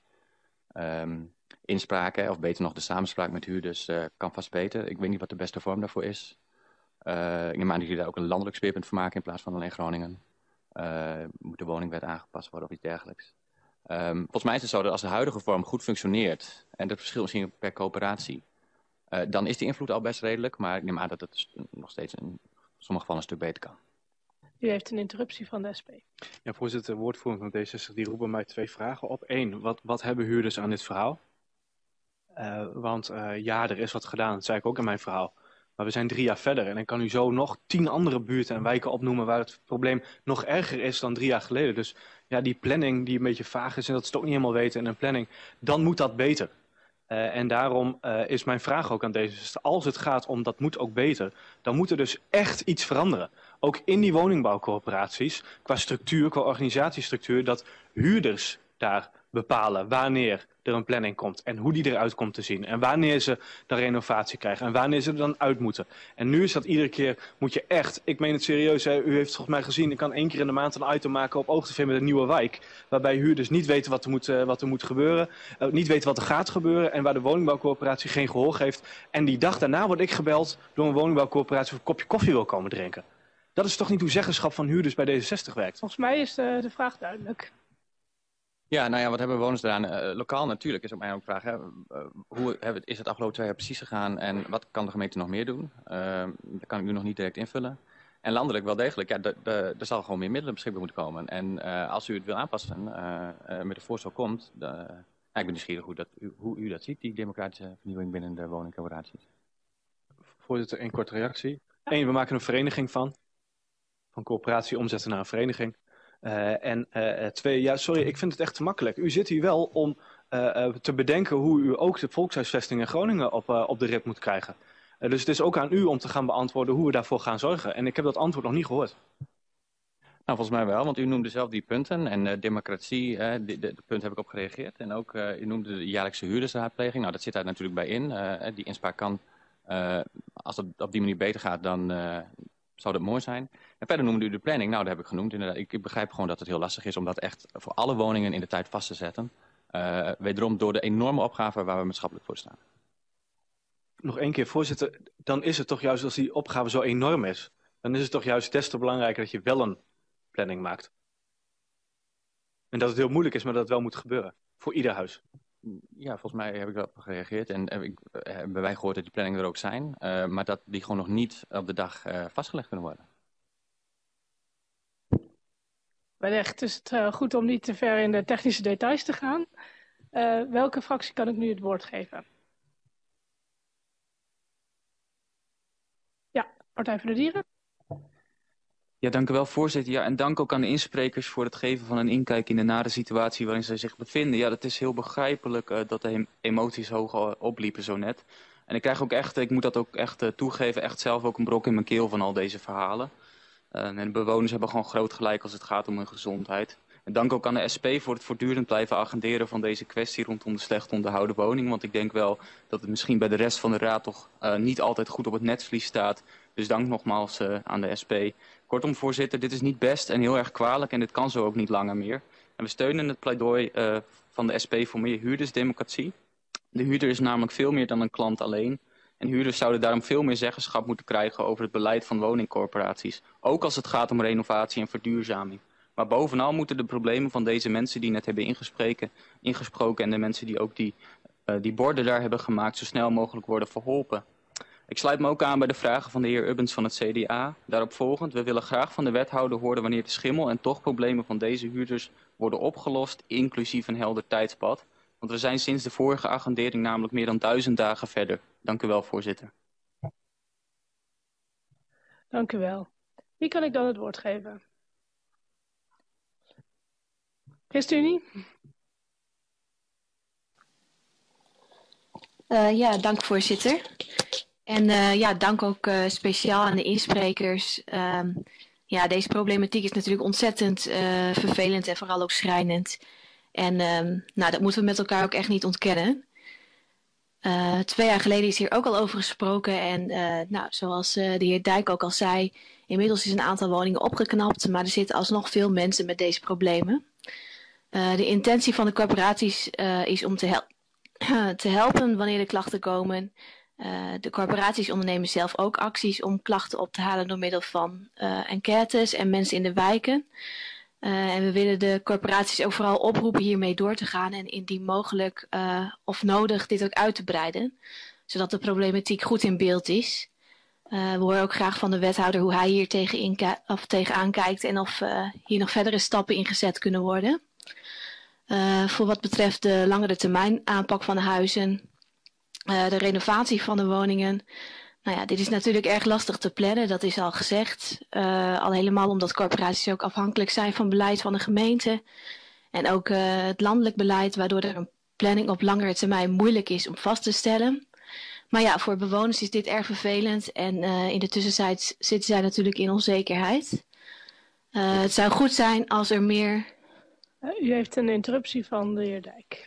Inspraak, of beter nog de samenspraak met huurders, kan vast beter. Ik weet niet wat de beste vorm daarvoor is. Ik neem aan dat jullie daar ook een landelijk speerpunt van maken in plaats van alleen Groningen. Moet de woningwet aangepast worden of iets dergelijks. Volgens mij is het zo dat als de huidige vorm goed functioneert, en dat verschilt misschien per coöperatie, dan is die invloed al best redelijk, maar ik neem aan dat het nog steeds in sommige gevallen een stuk beter kan. U heeft een interruptie van de SP. Ja, voorzitter, de woordvoerder van D66 die roepen mij 2 vragen op. 1, wat hebben huurders aan dit verhaal? Want ja, er is wat gedaan, dat zei ik ook in mijn verhaal. Maar we zijn 3 jaar verder en ik kan u zo nog 10 andere buurten en wijken opnoemen waar het probleem nog erger is dan 3 jaar geleden. Dus ja, die planning die een beetje vaag is en dat ze het ook niet helemaal weten in een planning, dan moet dat beter. En daarom is mijn vraag ook aan deze. Als het gaat om dat moet ook beter, dan moet er dus echt iets veranderen. Ook in die woningbouwcorporaties, qua structuur, qua organisatiestructuur, dat huurders daar bepalen wanneer er een planning komt en hoe die eruit komt te zien. En wanneer ze de renovatie krijgen en wanneer ze er dan uit moeten. En nu is dat iedere keer, moet je echt, ik meen het serieus, hè, u heeft volgens mij gezien, ik kan 1 keer in de maand een item maken op OogTV met een nieuwe wijk. Waarbij huurders niet weten wat er moet gebeuren, niet weten wat er gaat gebeuren en waar de woningbouwcorporatie geen gehoor geeft. En die dag daarna word ik gebeld door een woningbouwcorporatie of een kopje koffie wil komen drinken. Dat is toch niet hoe zeggenschap van huurders bij D66 werkt? Volgens mij is de vraag duidelijk. Ja, nou ja, wat hebben bewoners eraan? Lokaal natuurlijk is ook mijn vraag. Hè. Hoe is het afgelopen 2 jaar precies gegaan en wat kan de gemeente nog meer doen? Dat kan ik nu nog niet direct invullen. En landelijk wel degelijk, ja, er zal gewoon meer middelen beschikbaar moeten komen. En als u het wil aanpassen, met een voorstel komt, ik ben nieuwsgierig hoe u dat ziet, die democratische vernieuwing binnen de woningcorporaties. Voorzitter, 1 korte reactie. 1, we maken een vereniging van coöperatie omzetten naar een vereniging. 2, ja, sorry, ik vind het echt te makkelijk. U zit hier wel om te bedenken hoe u ook de volkshuisvesting in Groningen op de rit moet krijgen. Dus het is ook aan u om te gaan beantwoorden hoe we daarvoor gaan zorgen. En ik heb dat antwoord nog niet gehoord. Nou, volgens mij wel, want u noemde zelf die punten. En democratie, de punten heb ik op gereageerd. En ook, u noemde de jaarlijkse huurdersraadpleging. Nou, dat zit daar natuurlijk bij in. Die inspraak kan, als het op die manier beter gaat, dan zou dat mooi zijn. En verder noemde u de planning. Nou, dat heb ik genoemd. Inderdaad, ik begrijp gewoon dat het heel lastig is om dat echt voor alle woningen in de tijd vast te zetten. Wederom door de enorme opgave waar we maatschappelijk voor staan. Nog 1 keer, voorzitter. Dan is het toch juist als die opgave zo enorm is. Dan is het toch juist des te belangrijker dat je wel een planning maakt. En dat het heel moeilijk is, maar dat het wel moet gebeuren. Voor ieder huis. Ja, volgens mij heb ik daarop gereageerd. En hebben wij gehoord dat die planningen er ook zijn. Maar dat die gewoon nog niet op de dag vastgelegd kunnen worden. Wellicht is het goed om niet te ver in de technische details te gaan. Welke fractie kan ik nu het woord geven? Ja, Partij voor de Dieren. Ja, dank u wel, voorzitter. Ja, en dank ook aan de insprekers voor het geven van een inkijk in de nare situatie waarin zij zich bevinden. Ja, dat is heel begrijpelijk dat de emoties hoog opliepen zo net. En ik krijg ook echt, ik moet dat ook echt toegeven, echt zelf ook een brok in mijn keel van al deze verhalen. En de bewoners hebben gewoon groot gelijk als het gaat om hun gezondheid. En dank ook aan de SP voor het voortdurend blijven agenderen van deze kwestie rondom de slecht onderhouden woning. Want ik denk wel dat het misschien bij de rest van de raad toch niet altijd goed op het netvlies staat. Dus dank nogmaals aan de SP. Kortom, voorzitter, dit is niet best en heel erg kwalijk en dit kan zo ook niet langer meer. En we steunen het pleidooi van de SP voor meer huurdersdemocratie. De huurder is namelijk veel meer dan een klant alleen. En huurders zouden daarom veel meer zeggenschap moeten krijgen over het beleid van woningcorporaties. Ook als het gaat om renovatie en verduurzaming. Maar bovenal moeten de problemen van deze mensen die net hebben ingesproken en de mensen die ook die borden daar hebben gemaakt zo snel mogelijk worden verholpen. Ik sluit me ook aan bij de vragen van de heer Ubbens van het CDA. Daarop volgend, we willen graag van de wethouder horen wanneer de schimmel en toch problemen van deze huurders worden opgelost, inclusief een helder tijdspad. Want we zijn sinds de vorige agendering namelijk meer dan 1000 dagen verder. Dank u wel, voorzitter. Dank u wel. Wie kan ik dan het woord geven? ChristenUnie? Ja, dank voorzitter. En ja, dank ook speciaal aan de insprekers. Ja, deze problematiek is natuurlijk ontzettend vervelend en vooral ook schrijnend. En nou, dat moeten we met elkaar ook echt niet ontkennen. 2 jaar geleden is hier ook al over gesproken. En nou, zoals de heer Dijk ook al zei, inmiddels is een aantal woningen opgeknapt. Maar er zitten alsnog veel mensen met deze problemen. De intentie van de corporaties is om te helpen wanneer er klachten komen. De corporaties ondernemen zelf ook acties om klachten op te halen door middel van enquêtes en mensen in de wijken. En we willen de corporaties ook vooral oproepen hiermee door te gaan en indien mogelijk of nodig dit ook uit te breiden. Zodat de problematiek goed in beeld is. We horen ook graag van de wethouder hoe hij hier tegenaan kijkt en of hier nog verdere stappen in gezet kunnen worden. Voor wat betreft de langere termijn aanpak van de huizen, de renovatie van de woningen. Nou ja, dit is natuurlijk erg lastig te plannen, dat is al gezegd. Al helemaal omdat corporaties ook afhankelijk zijn van beleid van de gemeente. En ook het landelijk beleid, waardoor er een planning op langere termijn moeilijk is om vast te stellen. Maar ja, voor bewoners is dit erg vervelend en in de tussentijd zitten zij natuurlijk in onzekerheid. Het zou goed zijn als er meer... U heeft een interruptie van de heer Dijk.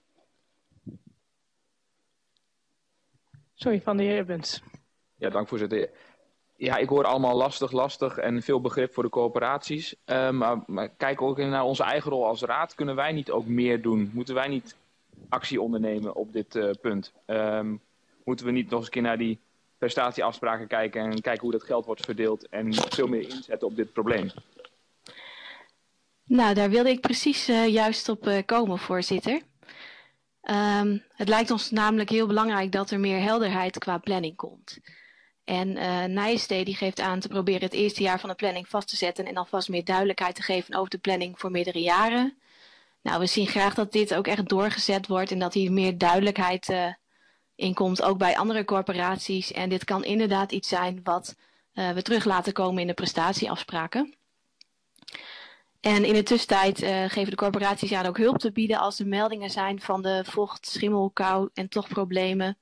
Sorry, van de heer Ubbens. Ja, dank voorzitter. Ja, ik hoor allemaal lastig en veel begrip voor de coöperaties. Maar kijk ook naar onze eigen rol als raad. Kunnen wij niet ook meer doen? Moeten wij niet actie ondernemen op dit punt? Moeten we niet nog eens een keer naar die prestatieafspraken kijken en kijken hoe dat geld wordt verdeeld en veel meer inzetten op dit probleem? Nou, daar wilde ik precies juist op komen, voorzitter. Het lijkt ons namelijk heel belangrijk dat er meer helderheid qua planning komt. En Nijenstee die geeft aan te proberen het eerste jaar van de planning vast te zetten en alvast meer duidelijkheid te geven over de planning voor meerdere jaren. Nou, we zien graag dat dit ook echt doorgezet wordt en dat hier meer duidelijkheid in komt, ook bij andere corporaties. En dit kan inderdaad iets zijn wat we terug laten komen in de prestatieafspraken. En in de tussentijd geven de corporaties aan ook hulp te bieden als er meldingen zijn van de vocht, schimmel, kou en tochtproblemen.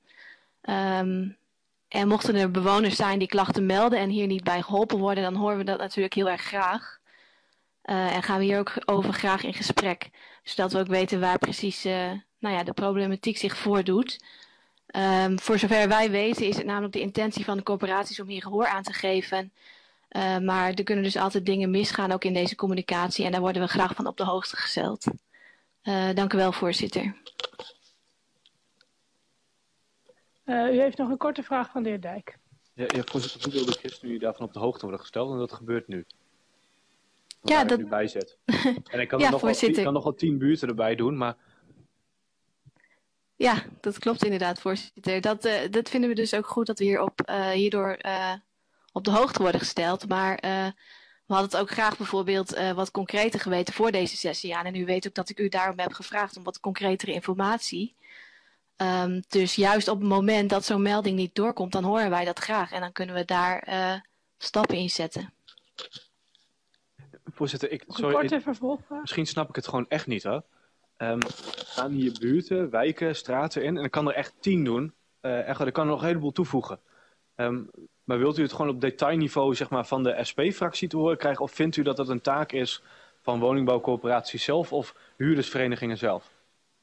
En mochten er bewoners zijn die klachten melden en hier niet bij geholpen worden, dan horen we dat natuurlijk heel erg graag. En gaan we hier ook over graag in gesprek, zodat we ook weten waar precies nou ja, de problematiek zich voordoet. Voor zover wij weten is het namelijk de intentie van de corporaties om hier gehoor aan te geven. Maar er kunnen dus altijd dingen misgaan, ook in deze communicatie. En daar worden we graag van op de hoogte gesteld. Dank u wel, voorzitter. U heeft nog een korte vraag van de heer Dijk. Ja, voorzitter, hoe wil de ChristenUnie daarvan op de hoogte worden gesteld? En dat gebeurt nu. Ja, dat... nu bijzet. En ik kan, ja, nog wel 10 buurten erbij doen, maar... Ja, dat klopt inderdaad, voorzitter. Dat vinden we dus ook goed dat we hierdoor op de hoogte worden gesteld. Maar we hadden het ook graag bijvoorbeeld wat concreter geweten voor deze sessie aan. En u weet ook dat ik u daarom heb gevraagd om wat concretere informatie. Dus juist op het moment dat zo'n melding niet doorkomt, dan horen wij dat graag. En dan kunnen we daar stappen in zetten. Voorzitter, Korte vervolgvraag. misschien snap ik het gewoon echt niet, hè. Gaan hier buurten, wijken, straten in en ik kan er echt 10 doen. Ik kan er nog een heleboel toevoegen. Maar wilt u het gewoon op detailniveau zeg maar, van de SP-fractie te horen krijgen? Of vindt u dat het een taak is van woningbouwcoöperaties zelf of huurdersverenigingen zelf?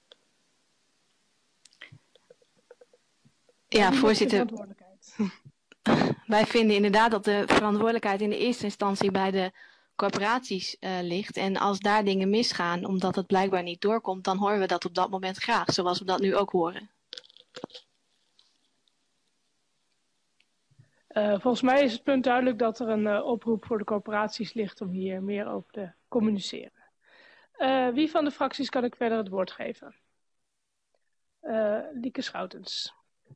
Ja, voorzitter. Wij vinden inderdaad dat de verantwoordelijkheid in de eerste instantie bij de corporaties ligt. En als daar dingen misgaan, omdat het blijkbaar niet doorkomt, dan horen we dat op dat moment graag, zoals we dat nu ook horen. Volgens mij is het punt duidelijk dat er een oproep voor de corporaties ligt om hier meer over te communiceren. Wie van de fracties kan ik verder het woord geven? Lieke Schoutens.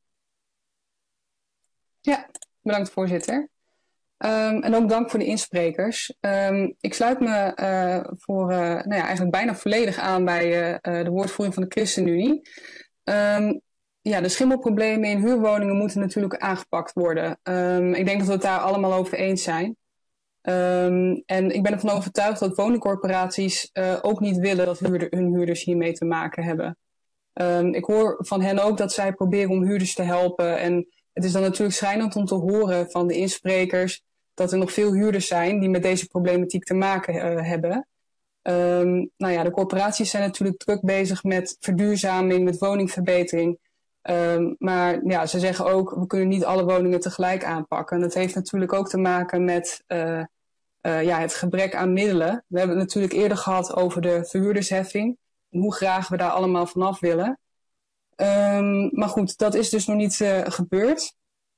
Ja, bedankt voorzitter. En ook dank voor de insprekers. Ik sluit me eigenlijk bijna volledig aan bij de woordvoering van de ChristenUnie. De schimmelproblemen in huurwoningen moeten natuurlijk aangepakt worden. Ik denk dat we het daar allemaal over eens zijn. En ik ben ervan overtuigd dat woningcorporaties ook niet willen dat hun huurders hiermee te maken hebben. Ik hoor van hen ook dat zij proberen om huurders te helpen. En het is dan natuurlijk schrijnend om te horen van de insprekers dat er nog veel huurders zijn die met deze problematiek te maken hebben. De corporaties zijn natuurlijk druk bezig met verduurzaming, met woningverbetering. Maar ja, ze zeggen ook, we kunnen niet alle woningen tegelijk aanpakken. En dat heeft natuurlijk ook te maken met het gebrek aan middelen. We hebben het natuurlijk eerder gehad over de verhuurdersheffing. En hoe graag we daar allemaal vanaf willen. Maar goed, dat is dus nog niet gebeurd.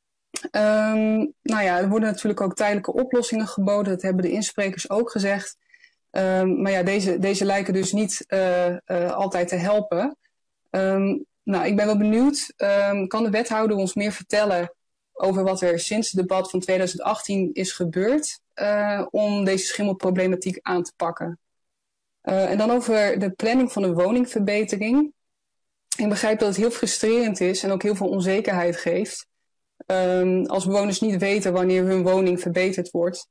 Er worden natuurlijk ook tijdelijke oplossingen geboden. Dat hebben de insprekers ook gezegd. Maar ja, deze lijken dus niet altijd te helpen. Ik ben wel benieuwd. Kan de wethouder ons meer vertellen over wat er sinds het debat van 2018 is gebeurd om deze schimmelproblematiek aan te pakken? En dan over de planning van de woningverbetering. Ik begrijp dat het heel frustrerend is en ook heel veel onzekerheid geeft. Als bewoners niet weten wanneer hun woning verbeterd wordt.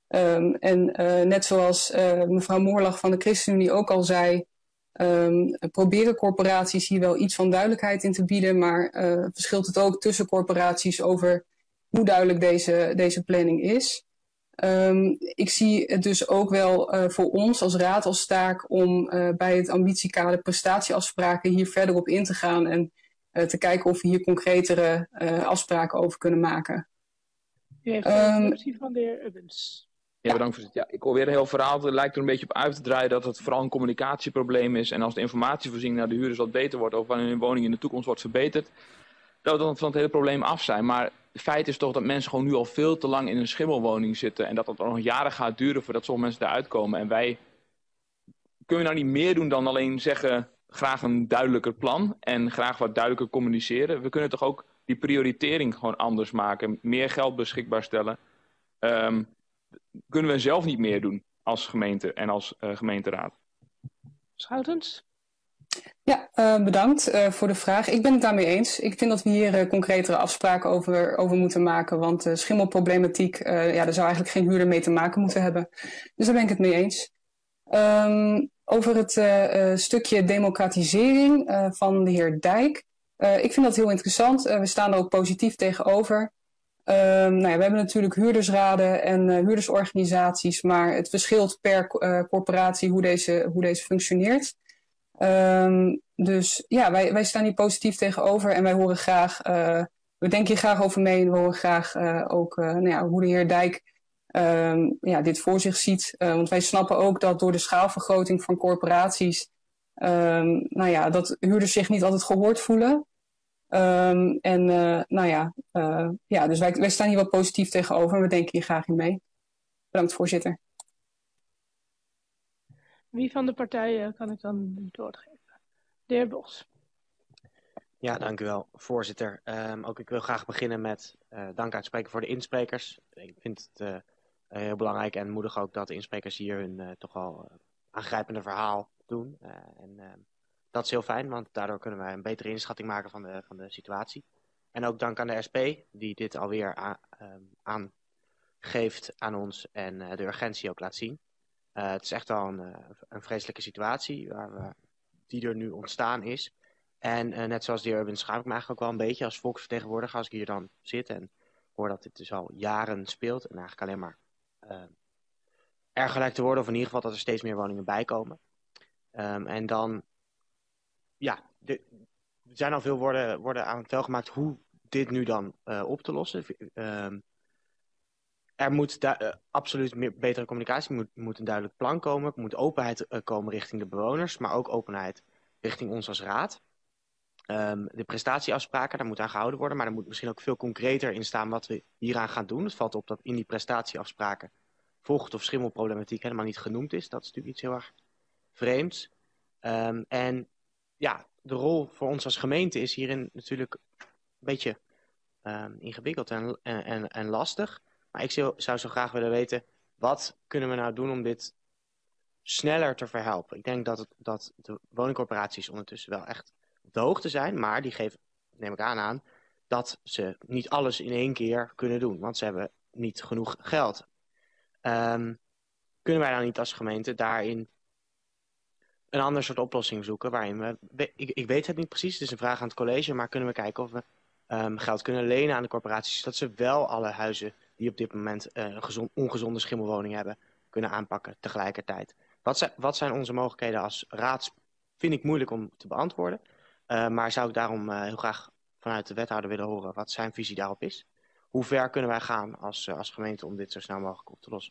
Net zoals mevrouw Moorlag van de ChristenUnie ook al zei, proberen corporaties hier wel iets van duidelijkheid in te bieden, maar verschilt het ook tussen corporaties over hoe duidelijk deze planning is. Ik zie het dus ook wel voor ons als raad als taak om bij het ambitiekader prestatieafspraken hier verder op in te gaan en te kijken of we hier concretere afspraken over kunnen maken. U heeft de optie van de heer Ubbens. Ja, bedankt voorzitter. Ja, ik hoor weer een heel verhaal. Het lijkt er een beetje op uit te draaien dat het vooral een communicatieprobleem is. En als de informatievoorziening naar de huurders wat beter wordt over wanneer hun woning in de toekomst wordt verbeterd, dat we dan van het hele probleem af zijn. Maar het feit is toch dat mensen gewoon nu al veel te lang in een schimmelwoning zitten. En dat het nog jaren gaat duren voordat sommige mensen eruit komen. En wij kunnen nou niet meer doen dan alleen zeggen, graag een duidelijker plan. En graag wat duidelijker communiceren. We kunnen toch ook die prioritering gewoon anders maken. Meer geld beschikbaar stellen. Kunnen we zelf niet meer doen als gemeente en als gemeenteraad. Schoutens? Ja, bedankt voor de vraag. Ik ben het daarmee eens. Ik vind dat we hier concretere afspraken over moeten maken. Want schimmelproblematiek, daar zou eigenlijk geen huurder mee te maken moeten hebben. Dus daar ben ik het mee eens. Over het stukje democratisering van de heer Dijk. Ik vind dat heel interessant. We staan er ook positief tegenover. We hebben natuurlijk huurdersraden en huurdersorganisaties, maar het verschilt per corporatie hoe deze functioneert. Dus ja, wij staan hier positief tegenover en wij horen graag, we denken hier graag over mee en we horen graag ook hoe de heer Dijk dit voor zich ziet. Want wij snappen ook dat door de schaalvergroting van corporaties, dat huurders zich niet altijd gehoord voelen. Dus wij staan hier wel positief tegenover en we denken hier graag in mee. Bedankt, voorzitter. Wie van de partijen kan ik dan het woord geven? De heer Bos. Ja, dank u wel, voorzitter. Ook ik wil graag beginnen met dank uitspreken voor de insprekers. Ik vind het heel belangrijk en moedig ook dat de insprekers hier hun toch wel aangrijpende verhaal doen. Dat is heel fijn, want daardoor kunnen wij een betere inschatting maken van de situatie. En ook dank aan de SP, die dit alweer aangeeft aan ons en de urgentie ook laat zien. Het is echt wel een vreselijke situatie die er nu ontstaan is. En net zoals de heer Ubbens schaam ik me eigenlijk ook wel een beetje als volksvertegenwoordiger als ik hier dan zit en hoor dat dit dus al jaren speelt en eigenlijk alleen maar erger lijkt te worden, of in ieder geval dat er steeds meer woningen bij komen. En dan, ja, er zijn al veel woorden aan het vel gemaakt hoe dit nu dan op te lossen. Er moet absoluut betere communicatie, moet een duidelijk plan komen. Er moet openheid komen richting de bewoners, maar ook openheid richting ons als raad. De prestatieafspraken, daar moet aan gehouden worden, maar er moet misschien ook veel concreter in staan wat we hieraan gaan doen. Het valt op dat in die prestatieafspraken vocht- of schimmelproblematiek helemaal niet genoemd is. Dat is natuurlijk iets heel erg vreemds. En ja, de rol voor ons als gemeente is hierin natuurlijk een beetje ingewikkeld en lastig. Maar ik zou zo graag willen weten, wat kunnen we nou doen om dit sneller te verhelpen? Ik denk dat de woningcorporaties ondertussen wel echt op de hoogte zijn, maar die geven, neem ik aan, dat ze niet alles in één keer kunnen doen, want ze hebben niet genoeg geld. Kunnen wij dan niet als gemeente daarin een ander soort oplossing zoeken, waarin ik weet het niet precies, het is een vraag aan het college, maar kunnen we kijken of we geld kunnen lenen aan de corporaties, zodat ze wel alle huizen die op dit moment ongezonde schimmelwoning hebben, kunnen aanpakken tegelijkertijd. Wat zijn onze mogelijkheden als raad? Vind ik moeilijk om te beantwoorden. Maar zou ik daarom heel graag vanuit de wethouder willen horen wat zijn visie daarop is. Hoe ver kunnen wij gaan als gemeente om dit zo snel mogelijk op te lossen?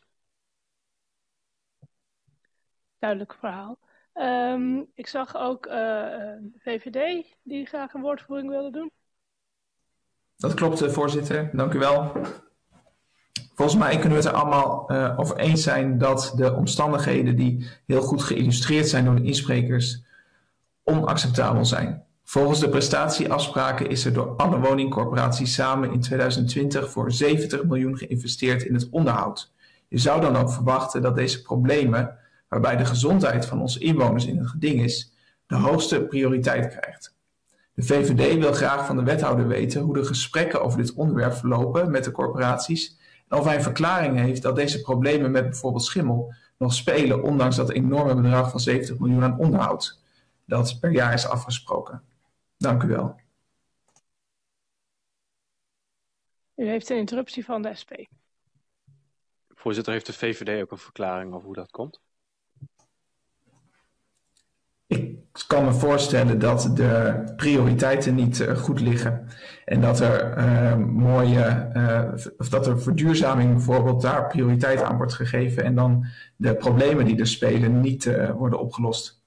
Duidelijk verhaal. Ik zag ook de VVD die graag een woordvoering wilde doen. Dat klopt, voorzitter. Dank u wel. Volgens mij kunnen we het er allemaal over eens zijn dat de omstandigheden die heel goed geïllustreerd zijn door de insprekers onacceptabel zijn. Volgens de prestatieafspraken is er door alle woningcorporaties samen in 2020 voor 70 miljoen geïnvesteerd in het onderhoud. Je zou dan ook verwachten dat deze problemen, waarbij de gezondheid van onze inwoners in het geding is, de hoogste prioriteit krijgt. De VVD wil graag van de wethouder weten hoe de gesprekken over dit onderwerp verlopen met de corporaties en of hij een verklaring heeft dat deze problemen met bijvoorbeeld schimmel nog spelen, ondanks dat enorme bedrag van 70 miljoen aan onderhoud dat per jaar is afgesproken. Dank u wel. U heeft een interruptie van de SP. Voorzitter, heeft de VVD ook een verklaring over hoe dat komt? Ik kan me voorstellen dat de prioriteiten niet goed liggen. En dat er of dat er verduurzaming bijvoorbeeld daar prioriteit aan wordt gegeven. En dan de problemen die er spelen niet worden opgelost.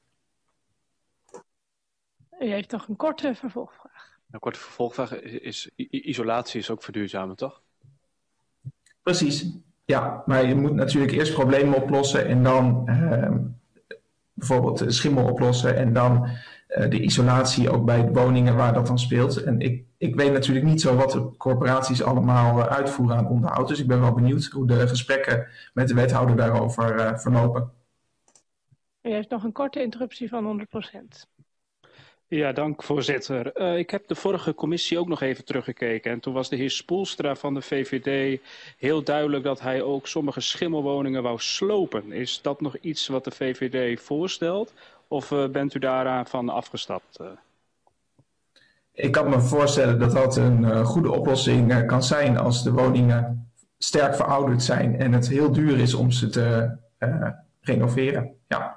U heeft nog een korte vervolgvraag. Een korte vervolgvraag is isolatie is ook verduurzamen, toch? Precies, ja. Maar je moet natuurlijk eerst problemen oplossen en dan bijvoorbeeld de schimmel oplossen en dan de isolatie ook bij de woningen waar dat dan speelt. En ik weet natuurlijk niet zo wat de corporaties allemaal uitvoeren aan onderhoud. Dus ik ben wel benieuwd hoe de gesprekken met de wethouder daarover verlopen. U heeft nog een korte interruptie van 100%. Ja, dank voorzitter. Ik heb de vorige commissie ook nog even teruggekeken. En toen was de heer Spoelstra van de VVD heel duidelijk dat hij ook sommige schimmelwoningen wou slopen. Is dat nog iets wat de VVD voorstelt? Of bent u daaraan van afgestapt? Ik kan me voorstellen dat dat een goede oplossing kan zijn als de woningen sterk verouderd zijn en het heel duur is om ze te renoveren. Ja.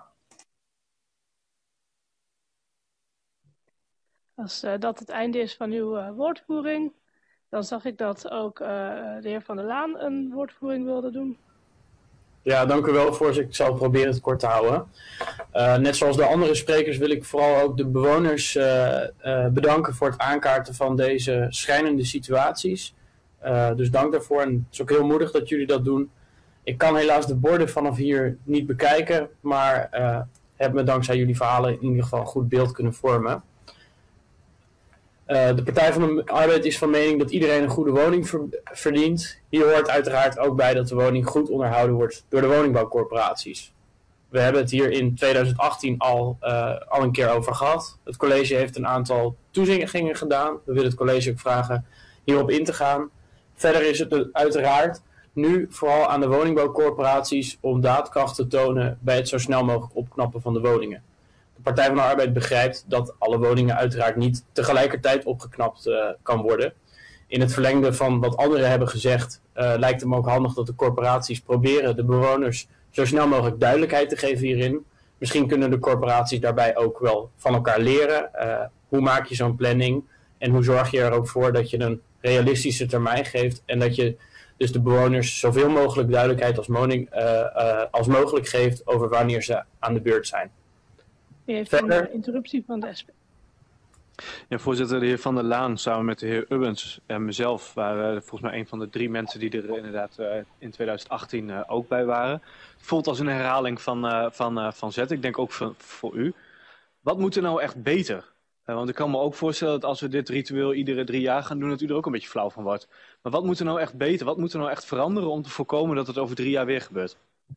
Als dat het einde is van uw woordvoering, dan zag ik dat ook de heer Van der Laan een woordvoering wilde doen. Ja, dank u wel, voorzitter. Ik zal proberen het kort te houden. Net zoals de andere sprekers wil ik vooral ook de bewoners bedanken voor het aankaarten van deze schrijnende situaties. Dus dank daarvoor en het is ook heel moedig dat jullie dat doen. Ik kan helaas de borden vanaf hier niet bekijken, maar heb me dankzij jullie verhalen in ieder geval een goed beeld kunnen vormen. De Partij van de Arbeid is van mening dat iedereen een goede woning verdient. Hier hoort uiteraard ook bij dat de woning goed onderhouden wordt door de woningbouwcorporaties. We hebben het hier in 2018 al een keer over gehad. Het college heeft een aantal toezeggingen gedaan. We willen het college ook vragen hierop in te gaan. Verder is het uiteraard nu vooral aan de woningbouwcorporaties om daadkracht te tonen bij het zo snel mogelijk opknappen van de woningen. De Partij van de Arbeid begrijpt dat alle woningen uiteraard niet tegelijkertijd opgeknapt kan worden. In het verlengde van wat anderen hebben gezegd lijkt het me ook handig dat de corporaties proberen de bewoners zo snel mogelijk duidelijkheid te geven hierin. Misschien kunnen de corporaties daarbij ook wel van elkaar leren. Hoe maak je zo'n planning en hoe zorg je er ook voor dat je een realistische termijn geeft en dat je dus de bewoners zoveel mogelijk duidelijkheid als mogelijk geeft over wanneer ze aan de beurt zijn. U heeft een interruptie van de SP. Ja, voorzitter, de heer Van der Laan samen met de heer Ubbens en mezelf waren volgens mij een van de 3 mensen die er inderdaad in 2018 ook bij waren. Het voelt als een herhaling van zet, ik denk ook voor u. Wat moet er nou echt beter? Want ik kan me ook voorstellen dat als we dit ritueel iedere 3 jaar gaan doen, dat u er ook een beetje flauw van wordt. Maar wat moet er nou echt beter? Wat moet er nou echt veranderen om te voorkomen dat het over 3 jaar weer gebeurt?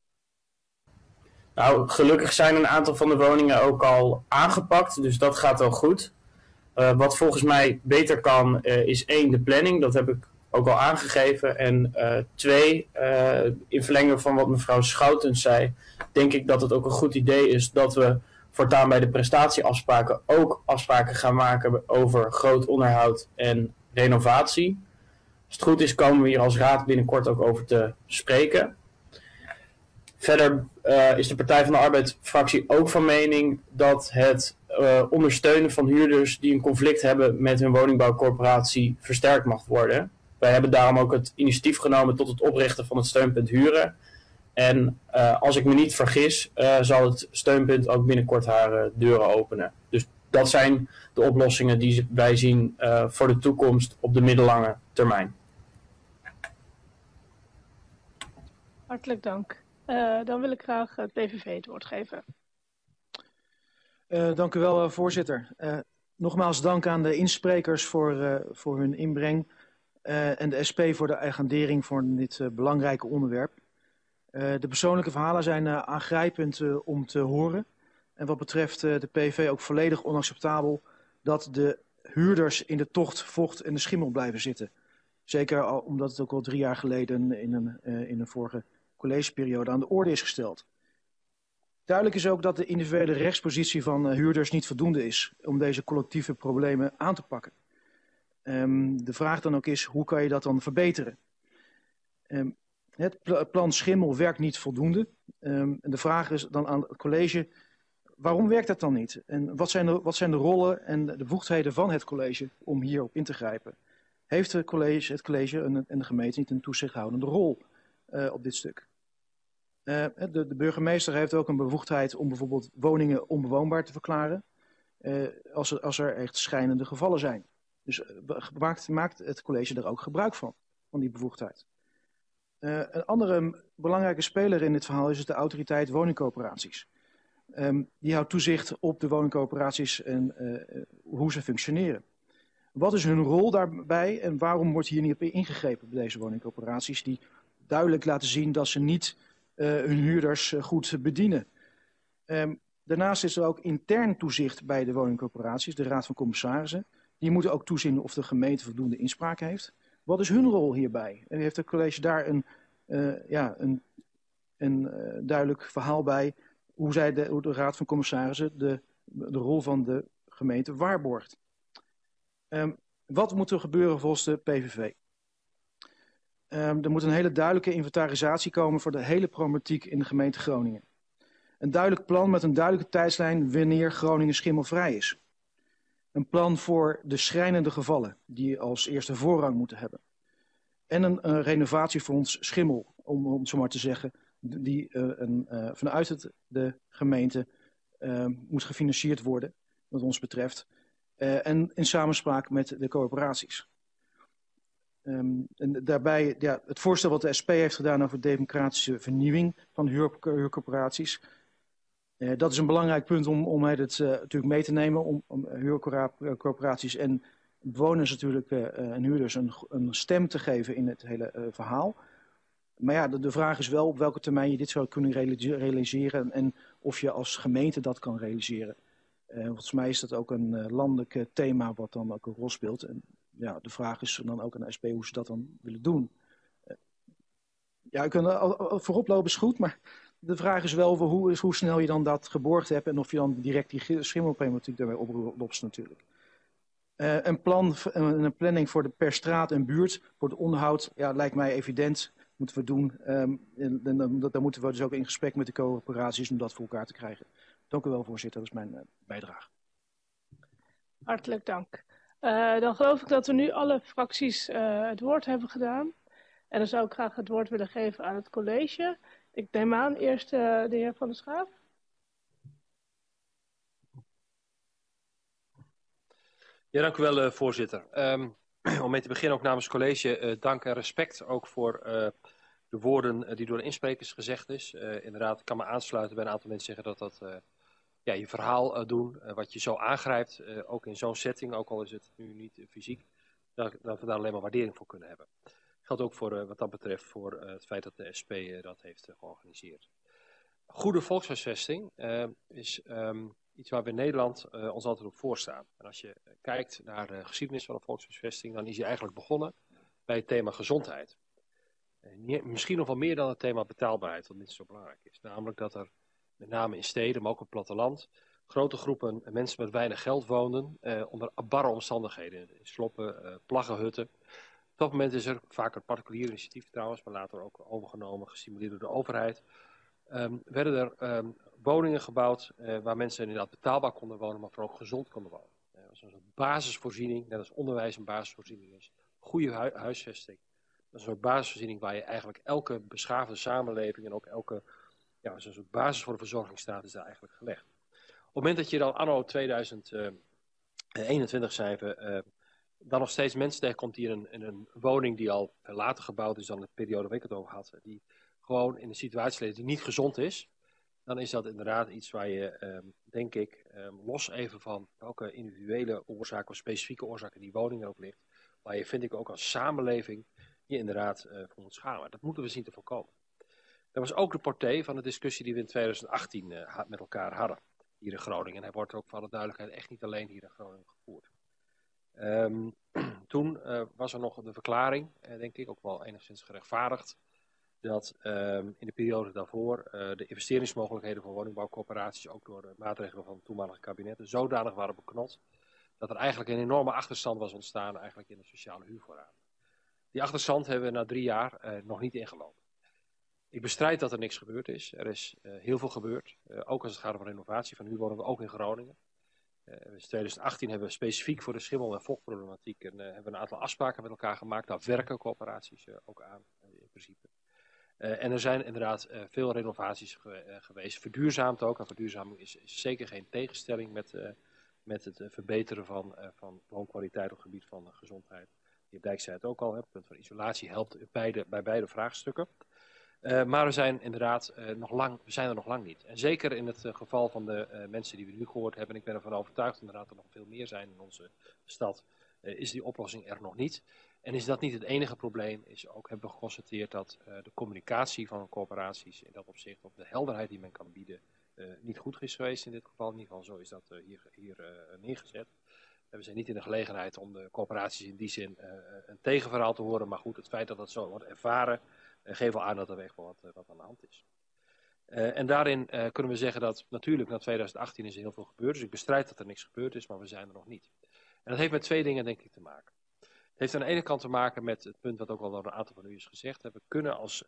Nou, gelukkig zijn een aantal van de woningen ook al aangepakt, dus dat gaat al goed. Wat volgens mij beter kan is 1, de planning, dat heb ik ook al aangegeven. En 2, in verlenging van wat mevrouw Schoutens zei, denk ik dat het ook een goed idee is dat we voortaan bij de prestatieafspraken ook afspraken gaan maken over groot onderhoud en renovatie. Als het goed is komen we hier als raad binnenkort ook over te spreken. Verder is de Partij van de Arbeid fractie ook van mening dat het ondersteunen van huurders die een conflict hebben met hun woningbouwcorporatie versterkt mag worden. Wij hebben daarom ook het initiatief genomen tot het oprichten van het steunpunt huren. En als ik me niet vergis, zal het steunpunt ook binnenkort haar deuren openen. Dus dat zijn de oplossingen die wij zien voor de toekomst op de middellange termijn. Hartelijk dank. Dan wil ik graag het PVV het woord geven. Dank u wel, voorzitter. Nogmaals dank aan de insprekers voor hun inbreng en de SP voor de agendering voor dit belangrijke onderwerp. De persoonlijke verhalen zijn aangrijpend om te horen. En wat betreft de PVV ook volledig onacceptabel dat de huurders in de tocht, vocht en de schimmel blijven zitten. Zeker omdat het ook al 3 jaar geleden in een vorige collegeperiode aan de orde is gesteld. Duidelijk is ook dat de individuele rechtspositie van huurders niet voldoende is om deze collectieve problemen aan te pakken. De vraag dan ook is, hoe kan je dat dan verbeteren? Het plan Schimmel werkt niet voldoende. En de vraag is dan aan het college, waarom werkt dat dan niet? En wat zijn de rollen en de bevoegdheden van het college om hierop in te grijpen? Heeft het college en de gemeente niet een toezichthoudende rol op dit stuk? De burgemeester heeft ook een bevoegdheid om bijvoorbeeld woningen onbewoonbaar te verklaren als er echt schijnende gevallen zijn. Dus maakt het college er ook gebruik van die bevoegdheid. Een andere belangrijke speler in dit verhaal is de autoriteit woningcoöperaties. Die houdt toezicht op de woningcoöperaties en hoe ze functioneren. Wat is hun rol daarbij en waarom wordt hier niet op ingegrepen bij deze woningcoöperaties die duidelijk laten zien dat ze niet hun huurders goed bedienen? Daarnaast is er ook intern toezicht bij de woningcoöperaties, de Raad van Commissarissen. Die moeten ook toezien of de gemeente voldoende inspraak heeft. Wat is hun rol hierbij? En heeft het college daar een duidelijk verhaal bij hoe de Raad van Commissarissen de rol van de gemeente waarborgt? Wat moet er gebeuren volgens de PVV? Er moet een hele duidelijke inventarisatie komen voor de hele problematiek in de gemeente Groningen. Een duidelijk plan met een duidelijke tijdslijn wanneer Groningen schimmelvrij is. Een plan voor de schrijnende gevallen die als eerste voorrang moeten hebben. En een renovatiefonds schimmel, om zo maar te zeggen, die vanuit de gemeente moet gefinancierd worden, wat ons betreft. En in samenspraak met de coöperaties. En daarbij, het voorstel wat de SP heeft gedaan over democratische vernieuwing van huurcorporaties. Dat is een belangrijk punt om het natuurlijk mee te nemen, om huurcorporaties en bewoners natuurlijk en huurders een stem te geven in het hele verhaal. Maar ja, de vraag is wel op welke termijn je dit zou kunnen realiseren en of je als gemeente dat kan realiseren. Volgens mij is dat ook een landelijk thema wat dan ook een rol speelt. En ja, de vraag is dan ook aan de SP hoe ze dat dan willen doen. Ja, vooroplopen is goed, maar de vraag is wel hoe snel je dan dat geborgd hebt en of je dan direct die schimmelproblematiek daarmee oplost natuurlijk. Een planning per straat en buurt, voor het onderhoud, ja, lijkt mij evident, moeten we doen. Daar moeten we dus ook in gesprek met de coöperaties om dat voor elkaar te krijgen. Dank u wel, voorzitter. Dat is mijn bijdrage. Hartelijk dank. Dan geloof ik dat we nu alle fracties het woord hebben gedaan. En dan zou ik graag het woord willen geven aan het college. Ik neem aan eerst de heer Van der Schaaf. Ja, dank u wel, voorzitter. Om mee te beginnen ook namens het college dank en respect ook voor de woorden die door de insprekers gezegd is. Inderdaad, ik kan me aansluiten bij een aantal mensen zeggen dat je verhaal doen, wat je zo aangrijpt, ook in zo'n setting, ook al is het nu niet fysiek, dat we daar alleen maar waardering voor kunnen hebben. Geldt ook voor wat dat betreft voor het feit dat de SP dat heeft georganiseerd. Goede volkshuisvesting is iets waar we in Nederland ons altijd op voorstaan. En als je kijkt naar de geschiedenis van de volkshuisvesting, dan is die eigenlijk begonnen bij het thema gezondheid. Misschien nog wel meer dan het thema betaalbaarheid, wat niet zo belangrijk is. Namelijk dat er met name in steden, maar ook op het platteland, grote groepen mensen met weinig geld woonden onder barre omstandigheden. In sloppen, plaggenhutten. Op dat moment is er vaak een particulier initiatief trouwens, maar later ook overgenomen, gestimuleerd door de overheid. Werden er woningen gebouwd waar mensen inderdaad betaalbaar konden wonen, maar vooral ook gezond konden wonen. Dat was een soort basisvoorziening, net als onderwijs een basisvoorziening is. Goede huisvesting. Dat is een soort basisvoorziening waar je eigenlijk elke beschaafde samenleving en ook elke zo'n soort basis voor de verzorgingsstaat is daar eigenlijk gelegd. Op het moment dat je dan anno 2021 zijn we, dan nog steeds mensen tegenkomt die in een woning die al later gebouwd is dan de periode waar ik het over had, die gewoon in een situatie leven die niet gezond is, dan is dat inderdaad iets waar je, denk ik, los even van welke individuele oorzaken of specifieke oorzaken die woning er ook ligt, waar je, vind ik, ook als samenleving je inderdaad voor moet schamen. Dat moeten we zien te voorkomen. Dat was ook de portée van de discussie die we in 2018 met elkaar hadden hier in Groningen. En hij wordt ook van de duidelijkheid echt niet alleen hier in Groningen gevoerd. Toen was er nog de verklaring, denk ik, ook wel enigszins gerechtvaardigd, dat in de periode daarvoor de investeringsmogelijkheden voor woningbouwcorporaties ook door de maatregelen van het toenmalige kabinetten zodanig waren beknot, dat er eigenlijk een enorme achterstand was ontstaan eigenlijk in de sociale huurvoorraad. Die achterstand hebben we na 3 jaar nog niet ingelopen. Ik bestrijd dat er niks gebeurd is. Er is heel veel gebeurd. Ook als het gaat om renovatie van huurwoningen, ook in Groningen. In 2018 hebben we specifiek voor de schimmel- en vochtproblematiek hebben we een aantal afspraken met elkaar gemaakt. Daar werken coöperaties ook aan, in principe. En er zijn inderdaad veel renovaties geweest. Verduurzaamd ook. En verduurzaming is zeker geen tegenstelling met het verbeteren van woonkwaliteit op het gebied van gezondheid. De heer Dijk zei het ook al. Het punt van isolatie helpt bij beide vraagstukken. Maar we zijn inderdaad er nog lang niet. En zeker in het geval van de mensen die we nu gehoord hebben, en ik ben ervan overtuigd inderdaad er nog veel meer zijn in onze stad, is die oplossing er nog niet. En is dat niet het enige probleem, hebben we geconstateerd dat de communicatie van corporaties in dat opzicht, of de helderheid die men kan bieden, niet goed is geweest in dit geval. In ieder geval zo is dat hier neergezet. We zijn niet in de gelegenheid om de corporaties in die zin een tegenverhaal te horen, maar goed, het feit dat dat zo wordt ervaren, geeft wel aan dat er echt wel wat aan de hand is. En daarin kunnen we zeggen dat natuurlijk na 2018 is er heel veel gebeurd. Dus ik bestrijd dat er niks gebeurd is, maar we zijn er nog niet. En dat heeft met 2 dingen denk ik te maken. Het heeft aan de ene kant te maken met het punt wat ook al door een aantal van u is gezegd. We kunnen als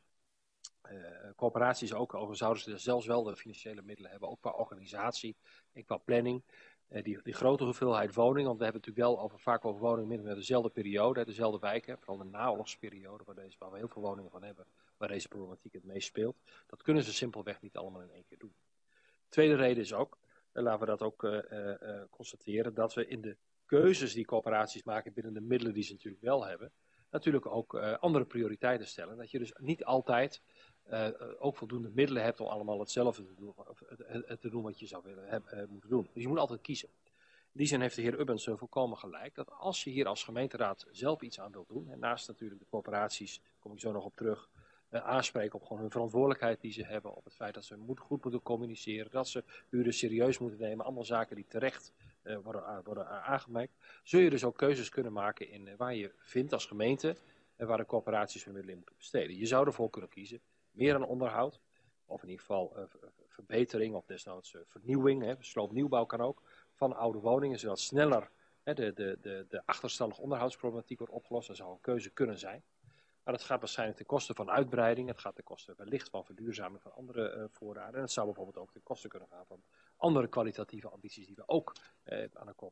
corporaties ook, al zouden ze zelfs wel de financiële middelen hebben, ook qua organisatie en qua planning. Die grote hoeveelheid woningen, want we hebben het natuurlijk wel vaak over woningen midden in dezelfde periode, dezelfde wijken, vooral de naoorlogsperiode waar we heel veel woningen van hebben, waar deze problematiek het meest speelt. Dat kunnen ze simpelweg niet allemaal in één keer doen. Tweede reden is ook, laten we dat ook constateren, dat we in de keuzes die corporaties maken binnen de middelen die ze natuurlijk wel hebben, natuurlijk ook andere prioriteiten stellen. Dat je dus niet altijd ook voldoende middelen hebt om allemaal hetzelfde te doen, te doen wat je zou willen moeten doen. Dus je moet altijd kiezen. In die zin heeft de heer Ubbens volkomen gelijk, dat als je hier als gemeenteraad zelf iets aan wilt doen, en naast natuurlijk de corporaties, kom ik zo nog op terug, aanspreken op gewoon hun verantwoordelijkheid die ze hebben, op het feit dat ze goed moeten communiceren, dat ze huurders serieus moeten nemen, allemaal zaken die terecht worden aangemerkt, zul je dus ook keuzes kunnen maken in waar je vindt als gemeente en waar de corporaties hun middelen in moeten besteden. Je zou ervoor kunnen kiezen, meer aan onderhoud, of in ieder geval verbetering of desnoods vernieuwing, sloopnieuwbouw kan ook, van oude woningen, zodat sneller de achterstallige onderhoudsproblematiek wordt opgelost. Dat zou een keuze kunnen zijn. Maar dat gaat waarschijnlijk ten koste van uitbreiding. Het gaat ten koste wellicht van verduurzaming van andere voorraden. En het zou bijvoorbeeld ook ten koste kunnen gaan van andere kwalitatieve ambities die we ook aan de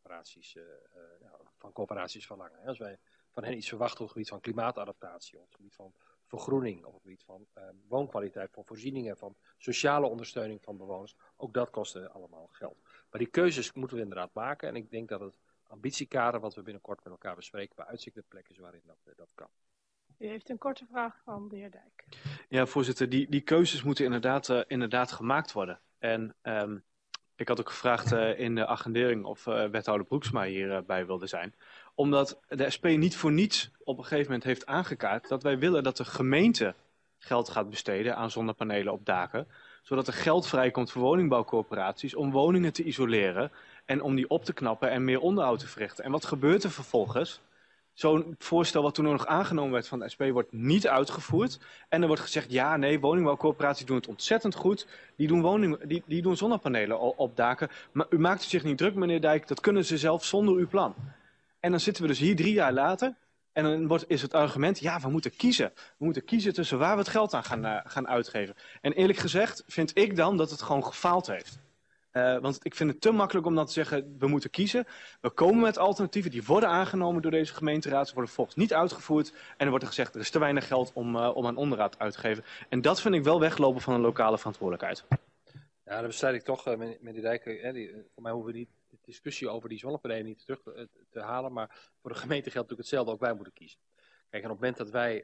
van corporaties verlangen. Als wij van hen iets verwachten op het gebied van klimaatadaptatie, op het gebied van vergroening, op het gebied van woonkwaliteit, van voorzieningen, van sociale ondersteuning van bewoners, ook dat kost allemaal geld. Maar die keuzes moeten we inderdaad maken. En ik denk dat het ambitiekader wat we binnenkort met elkaar bespreken bij uitzicht de plek is waarin dat kan. U heeft een korte vraag van de heer Dijk. Ja, voorzitter, die keuzes moeten inderdaad gemaakt worden. En ik had ook gevraagd in de agendering of wethouder Broeksma hierbij wilde zijn. Omdat de SP niet voor niets op een gegeven moment heeft aangekaart dat wij willen dat de gemeente geld gaat besteden aan zonnepanelen op daken. Zodat er geld vrijkomt voor woningbouwcorporaties om woningen te isoleren en om die op te knappen en meer onderhoud te verrichten. En wat gebeurt er vervolgens? Zo'n voorstel wat toen nog aangenomen werd van de SP wordt niet uitgevoerd. En er wordt gezegd, ja, nee, woningbouwcorporaties doen het ontzettend goed. Die doen zonnepanelen op daken. Maar u maakt zich niet druk, meneer Dijk, dat kunnen ze zelf zonder uw plan. En dan zitten we dus hier 3 jaar later. En dan is het argument, ja, we moeten kiezen. We moeten kiezen tussen waar we het geld aan gaan uitgeven. En eerlijk gezegd vind ik dan dat het gewoon gefaald heeft. Want ik vind het te makkelijk om dan te zeggen, we moeten kiezen. We komen met alternatieven, die worden aangenomen door deze gemeenteraad. Ze worden vervolgens niet uitgevoerd. En er wordt er gezegd, er is te weinig geld om aan onderhoud uit te geven. En dat vind ik wel weglopen van een lokale verantwoordelijkheid. Ja, dan bestrijd ik toch, meneer Dijk, voor mij hoeven we die discussie over die zonnepanelen niet terug te halen. Maar voor de gemeente geldt natuurlijk hetzelfde, ook wij moeten kiezen. Kijk, en op het moment dat wij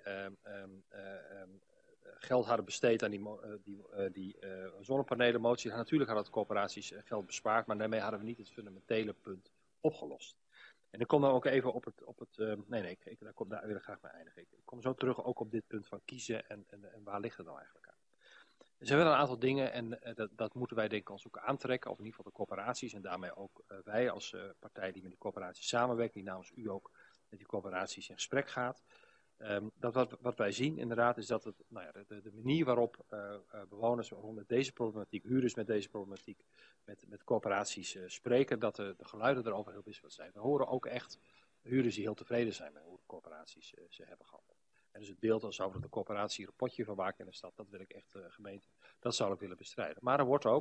geld hadden besteed aan die zonnepanelenmotie, natuurlijk hadden de corporaties geld bespaard, maar daarmee hadden we niet het fundamentele punt opgelost. En ik kom dan ook even op het daar wil ik graag mee eindigen. Ik kom zo terug ook op dit punt van kiezen en waar ligt het nou eigenlijk aan. Er zijn wel een aantal dingen en dat moeten wij denk ik ons ook aantrekken, of in ieder geval de corporaties en daarmee ook wij als partij die met die corporaties samenwerkt, die namens u ook met die corporaties in gesprek gaat. Wat wij zien inderdaad is dat de manier waarop bewoners met deze problematiek, huurders met deze problematiek, met corporaties spreken, dat de geluiden erover heel wisselend zijn. We horen ook echt huurders die heel tevreden zijn met hoe de corporaties ze hebben gehad. En dus het beeld alsof de corporatie hier een potje van maakt in de stad, dat wil ik echt gemeente, dat zou ik willen bestrijden. Maar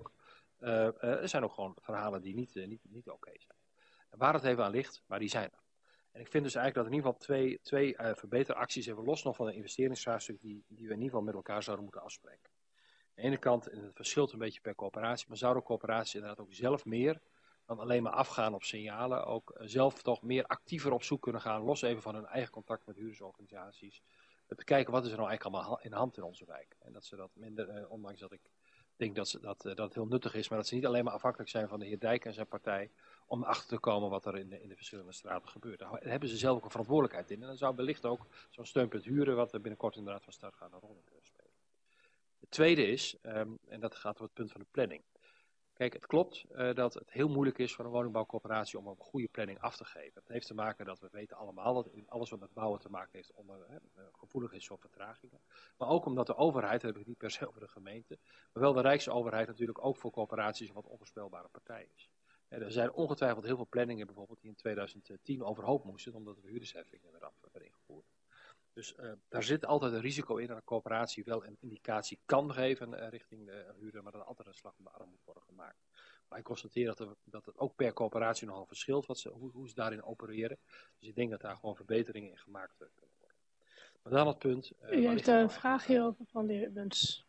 er zijn ook gewoon verhalen die niet oké zijn. En waar het even aan ligt, maar die zijn er. En ik vind dus eigenlijk dat in ieder geval twee verbeteracties hebben, los nog van een investeringsvraagstuk, die we in ieder geval met elkaar zouden moeten afspreken. Aan de ene kant, en het verschilt een beetje per coöperatie, maar zouden coöperaties inderdaad ook zelf meer dan alleen maar afgaan op signalen, ook zelf toch meer actiever op zoek kunnen gaan, los even van hun eigen contact met huurdersorganisaties. Te kijken wat is er nou eigenlijk allemaal in de hand in onze wijk. En dat ze dat minder, ondanks dat ik denk dat het heel nuttig is, maar dat ze niet alleen maar afhankelijk zijn van de heer Dijk en zijn partij, om erachter te komen wat er in de verschillende straten gebeurt. Daar hebben ze zelf ook een verantwoordelijkheid in. En dan zou wellicht ook zo'n steunpunt huren, wat er binnenkort inderdaad van start gaat, een rol in kunnen spelen. Het tweede is, en dat gaat over het punt van de planning. Kijk, het klopt dat het heel moeilijk is voor een woningbouwcorporatie om een goede planning af te geven. Het heeft te maken dat we weten allemaal dat alles wat met bouwen te maken heeft gevoelig is voor vertragingen. Maar ook omdat de overheid, dat heb ik het niet per se over de gemeente, maar wel de Rijksoverheid natuurlijk ook voor corporaties een wat onvoorspelbare partij is. Er zijn ongetwijfeld heel veel planningen bijvoorbeeld die in 2010 overhoop moesten, omdat de verhuurdersheffing werd ingevoerd. Dus daar zit altijd een risico in dat een coöperatie wel een indicatie kan geven richting de huurder, maar dat er altijd een slag om de arm moet worden gemaakt. Maar ik constateer dat het ook per coöperatie nogal verschilt hoe ze daarin opereren. Dus ik denk dat daar gewoon verbeteringen in gemaakt kunnen worden. Maar dan het punt... U heeft een vraag hierover van de heer Buns.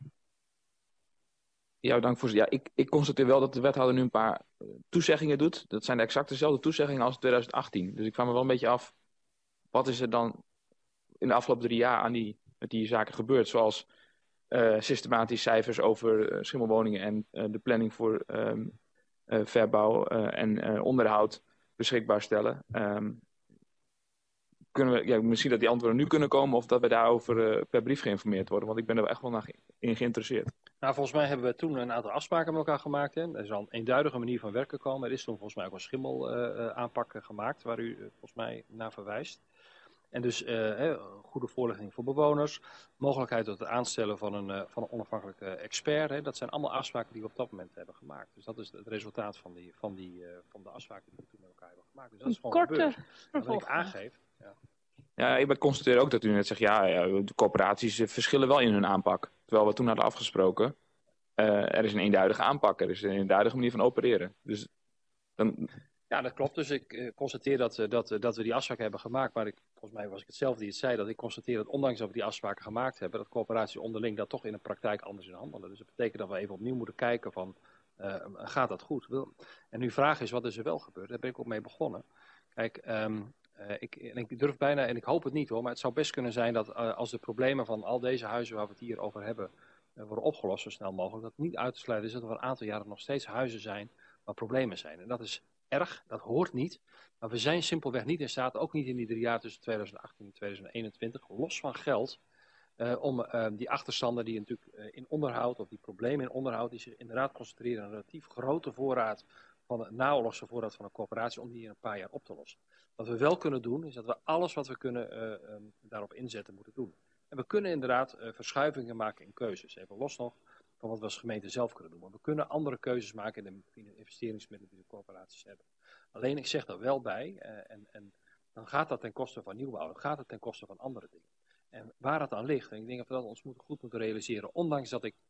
Ja, dank voor. Ja, ik constateer wel dat de wethouder nu een paar toezeggingen doet. Dat zijn exact dezelfde toezeggingen als 2018. Dus ik vraag me wel een beetje af, wat is er dan in de afgelopen 3 jaar met die zaken gebeurd? Zoals systematisch cijfers over schimmelwoningen en de planning voor verbouw en onderhoud. beschikbaar stellen. Misschien dat die antwoorden nu kunnen komen of dat we daarover per brief geïnformeerd worden. Want ik ben er echt wel in geïnteresseerd. Nou, volgens mij hebben we toen een aantal afspraken met elkaar gemaakt. Hè. Er is al een eenduidige manier van werken gekomen. Er is toen volgens mij ook een schimmelaanpak gemaakt waar u volgens mij naar verwijst. En dus goede voorlichting voor bewoners, mogelijkheid tot het aanstellen van een onafhankelijke expert. Hè. Dat zijn allemaal afspraken die we op dat moment hebben gemaakt. Dus dat is het resultaat van de afspraken die we toen met elkaar hebben gemaakt. Dus dat is gewoon gebeurd. En wat ik aangeef. Ja, ik constateer ook dat u net zegt, de coöperaties verschillen wel in hun aanpak. Terwijl we toen hadden afgesproken, er is een eenduidige aanpak, er is een eenduidige manier van opereren. Dus dan... Ja, dat klopt. Dus ik constateer dat we die afspraken hebben gemaakt. Maar volgens mij was ik het zelf die het zei. Dat ik constateer dat ondanks dat we die afspraken gemaakt hebben, dat coöperaties onderling dat toch in de praktijk anders in handelen. Dus dat betekent dat we even opnieuw moeten kijken van, gaat dat goed? En uw vraag is, wat is er wel gebeurd? Daar ben ik ook mee begonnen. Kijk, ik durf bijna, en ik hoop het niet hoor, maar het zou best kunnen zijn dat als de problemen van al deze huizen waar we het hier over hebben, worden opgelost zo snel mogelijk, dat het niet uit te sluiten is dat er een aantal jaren nog steeds huizen zijn waar problemen zijn. En dat is erg, dat hoort niet. Maar we zijn simpelweg niet in staat, ook niet in die 3 jaar tussen 2018 en 2021, los van geld, om die achterstanden die natuurlijk in onderhoud, of die problemen in onderhoud, die zich inderdaad concentreren op een relatief grote voorraad, van een naoorlogse voorraad van een coöperatie, om die in een paar jaar op te lossen. Wat we wel kunnen doen, is dat we alles wat we kunnen daarop inzetten moeten doen. En we kunnen inderdaad verschuivingen maken in keuzes. Even los nog van wat we als gemeente zelf kunnen doen. Maar we kunnen andere keuzes maken in de investeringsmiddelen die de coöperaties hebben. Alleen ik zeg daar wel bij, en dan gaat dat ten koste van nieuwbouw, dan gaat het ten koste van andere dingen. En waar het aan ligt, en ik denk dat we dat ons goed moeten realiseren, ondanks dat ik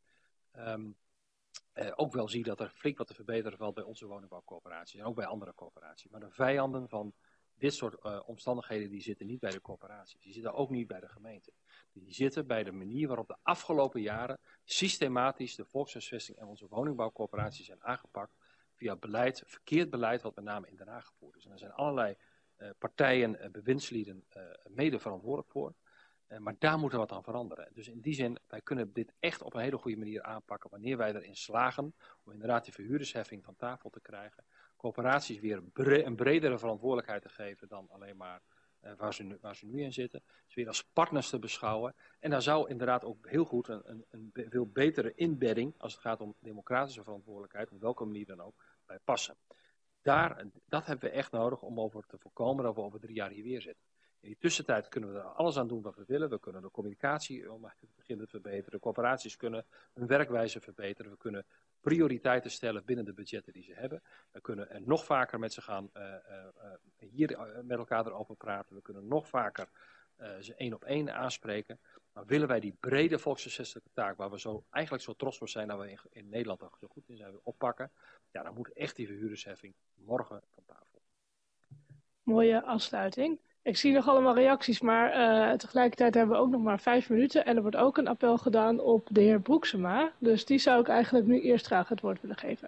ook wel zie dat er flink wat te verbeteren valt bij onze woningbouwcoöperaties en ook bij andere coöperaties. Maar de vijanden van dit soort omstandigheden die zitten niet bij de coöperaties. Die zitten ook niet bij de gemeente. Die zitten bij de manier waarop de afgelopen jaren systematisch de volkshuisvesting en onze woningbouwcoöperaties zijn aangepakt via beleid, verkeerd beleid wat met name in Den Haag gevoerd is. En er zijn allerlei partijen, bewindslieden mede verantwoordelijk voor. Maar daar moeten we wat aan veranderen. Dus in die zin, wij kunnen dit echt op een hele goede manier aanpakken wanneer wij erin slagen om inderdaad die verhuurdersheffing van tafel te krijgen. Coöperaties weer een bredere verantwoordelijkheid te geven dan alleen maar waar ze nu in zitten. Dus weer als partners te beschouwen. En daar zou inderdaad ook heel goed een veel betere inbedding, als het gaat om democratische verantwoordelijkheid, op welke manier dan ook, bij passen. Dat hebben we echt nodig om over te voorkomen dat we over 3 jaar hier weer zitten. In die tussentijd kunnen we er alles aan doen wat we willen. We kunnen de communicatie om te beginnen verbeteren. De corporaties kunnen hun werkwijze verbeteren. We kunnen prioriteiten stellen binnen de budgetten die ze hebben. We kunnen er nog vaker met ze gaan hier met elkaar erover praten. We kunnen nog vaker ze 1 op 1 aanspreken. Maar willen wij die brede volkshuisvestelijke taak, waar we eigenlijk zo trots op zijn dat we in Nederland er zo goed in zijn, oppakken, ja, dan moet echt die verhuurdersheffing morgen van tafel. Mooie afsluiting. Ik zie nog allemaal reacties, maar tegelijkertijd hebben we ook nog maar 5 minuten. En er wordt ook een appel gedaan op de heer Broeksema. Dus die zou ik eigenlijk nu eerst graag het woord willen geven.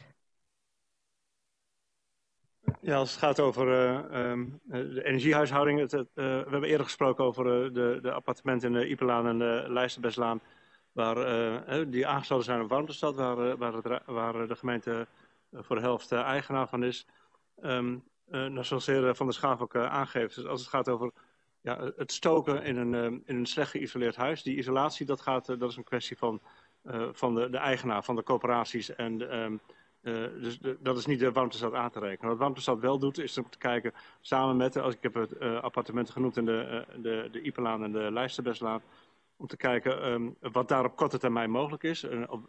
Ja, als het gaat over de energiehuishouding. We hebben eerder gesproken over de appartementen in de Ieperlaan en de Lijsterbestlaan. Die aangesloten zijn op Warmtestad, waar de gemeente voor de helft eigenaar van is. Zoals de heer Van der Schaaf ook aangeeft. Dus als het gaat over het stoken in een slecht geïsoleerd huis. Die isolatie, dat is een kwestie van de eigenaar, van de corporaties. En dus dat is niet de Warmtestad aan te rekenen. Wat Warmtestad wel doet, is om te kijken samen met, ik heb het appartementen genoemd in de Ieperlaan en de Lijsterbestlaan, om te kijken wat daar op korte termijn mogelijk is.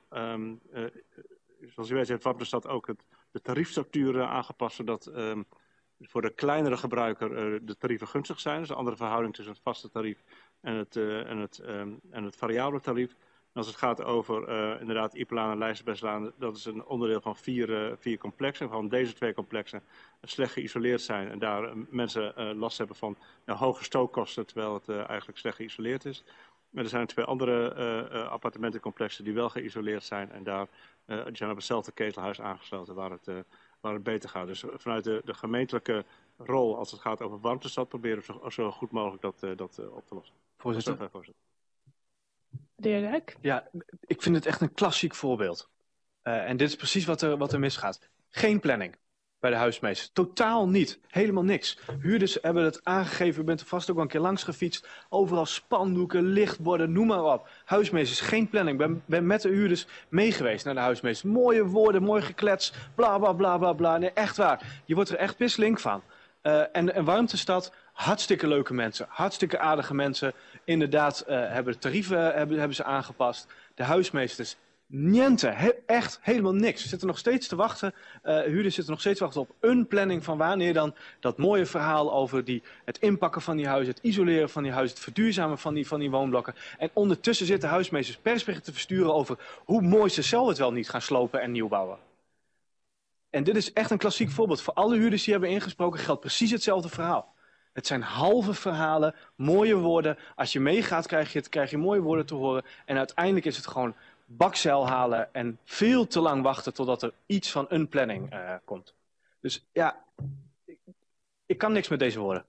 Zoals u weet heeft Warmtestad ook de tariefstructuur aangepast, zodat voor de kleinere gebruiker de tarieven gunstig zijn. Dus een andere verhouding tussen het vaste tarief en het variabele tarief. En als het gaat over inderdaad Ieperlaan en Lijsterbestlaan, dat is een onderdeel van 4 complexen. Van deze 2 complexen slecht geïsoleerd zijn en daar mensen last hebben van hoge stookkosten, terwijl het eigenlijk slecht geïsoleerd is. Maar er zijn 2 andere appartementencomplexen die wel geïsoleerd zijn en die zijn op hetzelfde ketelhuis aangesloten waar het beter gaat. Dus vanuit de gemeentelijke rol, als het gaat over Warmtestad, proberen we zo goed mogelijk dat op te lossen. Voorzitter. De heer Dijk? Ja, ik vind het echt een klassiek voorbeeld. En dit is precies wat er misgaat. Geen planning. bij de huismeester. Totaal niet. Helemaal niks. Huurders hebben het aangegeven. U bent er vast ook al een keer langs gefietst. Overal spandoeken, lichtborden, noem maar op. Huismeesters, geen planning. Ik ben met de huurders meegeweest naar de huismeester. Mooie woorden, mooi geklets. Bla, bla, bla, bla, bla. Nee, echt waar. Je wordt er echt pisslink van. En Warmtestad, hartstikke leuke mensen. Hartstikke aardige mensen. Inderdaad, hebben de tarieven hebben ze aangepast. De huismeesters, niente. Echt helemaal niks. Ze zitten nog steeds te wachten. Huurders zitten nog steeds te wachten op een planning van wanneer dan dat mooie verhaal over het inpakken van die huizen, het isoleren van die huizen, het verduurzamen van die woonblokken. En ondertussen zitten huismeesters persberichten te versturen over hoe mooi ze zelf het wel niet gaan slopen en nieuw bouwen. En dit is echt een klassiek voorbeeld. Voor alle huurders die hebben ingesproken geldt precies hetzelfde verhaal. Het zijn halve verhalen, mooie woorden. Als je meegaat krijg je mooie woorden te horen. En uiteindelijk is het gewoon bakzeil halen en veel te lang wachten totdat er iets van een planning komt. Dus ja, ik kan niks met deze woorden.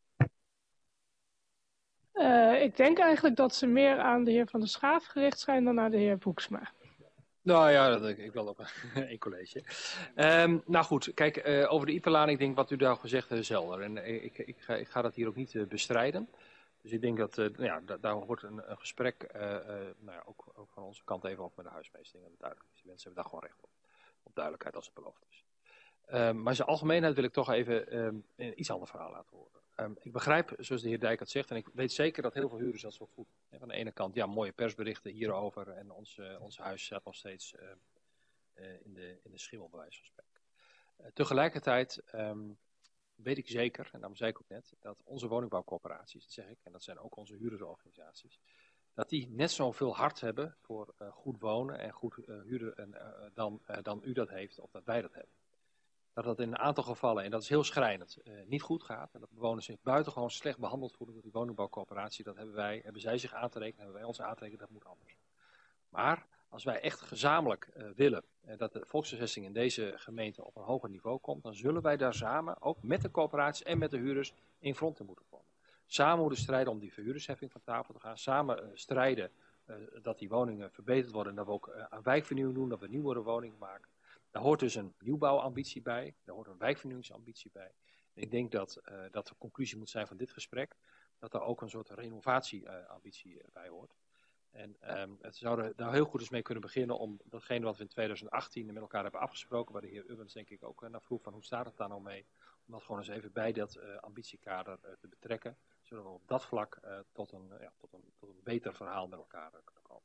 Ik denk eigenlijk dat ze meer aan de heer Van der Schaaf gericht zijn dan aan de heer Boeksma. Nou ja, ik wil op één college. Nou goed, kijk, over de Ieperlaan, ik denk wat u daar gezegd heeft is helder. En ik ga dat hier ook niet bestrijden. Dus ik denk dat daar wordt een gesprek, ook van onze kant even op met de huismeester. Dat duidelijk is. De mensen hebben daar gewoon recht op duidelijkheid als het beloofd is. Maar in zijn algemeenheid wil ik toch even een iets ander verhaal laten horen. Ik begrijp, zoals de heer Dijk het zegt, en ik weet zeker dat heel veel huurders dat zo voelen. Van de ene kant, ja, mooie persberichten hierover en ons huis staat nog steeds in de schimmel, bij wijze van spreken. Tegelijkertijd weet ik zeker, en daarom zei ik ook net, dat onze woningbouwcorporaties, dat zeg ik, en dat zijn ook onze huurdersorganisaties, dat die net zoveel hart hebben voor goed wonen en goed huren dan u dat heeft of dat wij dat hebben. Dat dat in een aantal gevallen, en dat is heel schrijnend, niet goed gaat. En dat bewoners zich buitengewoon slecht behandeld voelen door die woningbouwcorporatie. Dat hebben zij zich aan te rekenen, hebben wij ons aan te rekenen, dat moet anders. Maar als wij echt gezamenlijk willen dat de volkshuisvesting in deze gemeente op een hoger niveau komt, dan zullen wij daar samen, ook met de corporaties en met de huurders, in fronten moeten vormen. Samen moeten strijden om die verhuurdersheffing van tafel te gaan. Samen strijden dat die woningen verbeterd worden en dat we ook aan wijkvernieuwing doen, dat we nieuwere woningen maken. Daar hoort dus een nieuwbouwambitie bij, daar hoort een wijkvernieuwingsambitie bij. En ik denk dat de conclusie moet zijn van dit gesprek, dat er ook een soort renovatieambitie bij hoort. En het zou daar heel goed eens mee kunnen beginnen om datgene wat we in 2018 met elkaar hebben afgesproken, waar de heer Ubbens denk ik ook naar vroeg van hoe staat het daar nou mee, om dat gewoon eens even bij dat ambitiekader te betrekken, zodat we op dat vlak tot een beter verhaal met elkaar kunnen komen.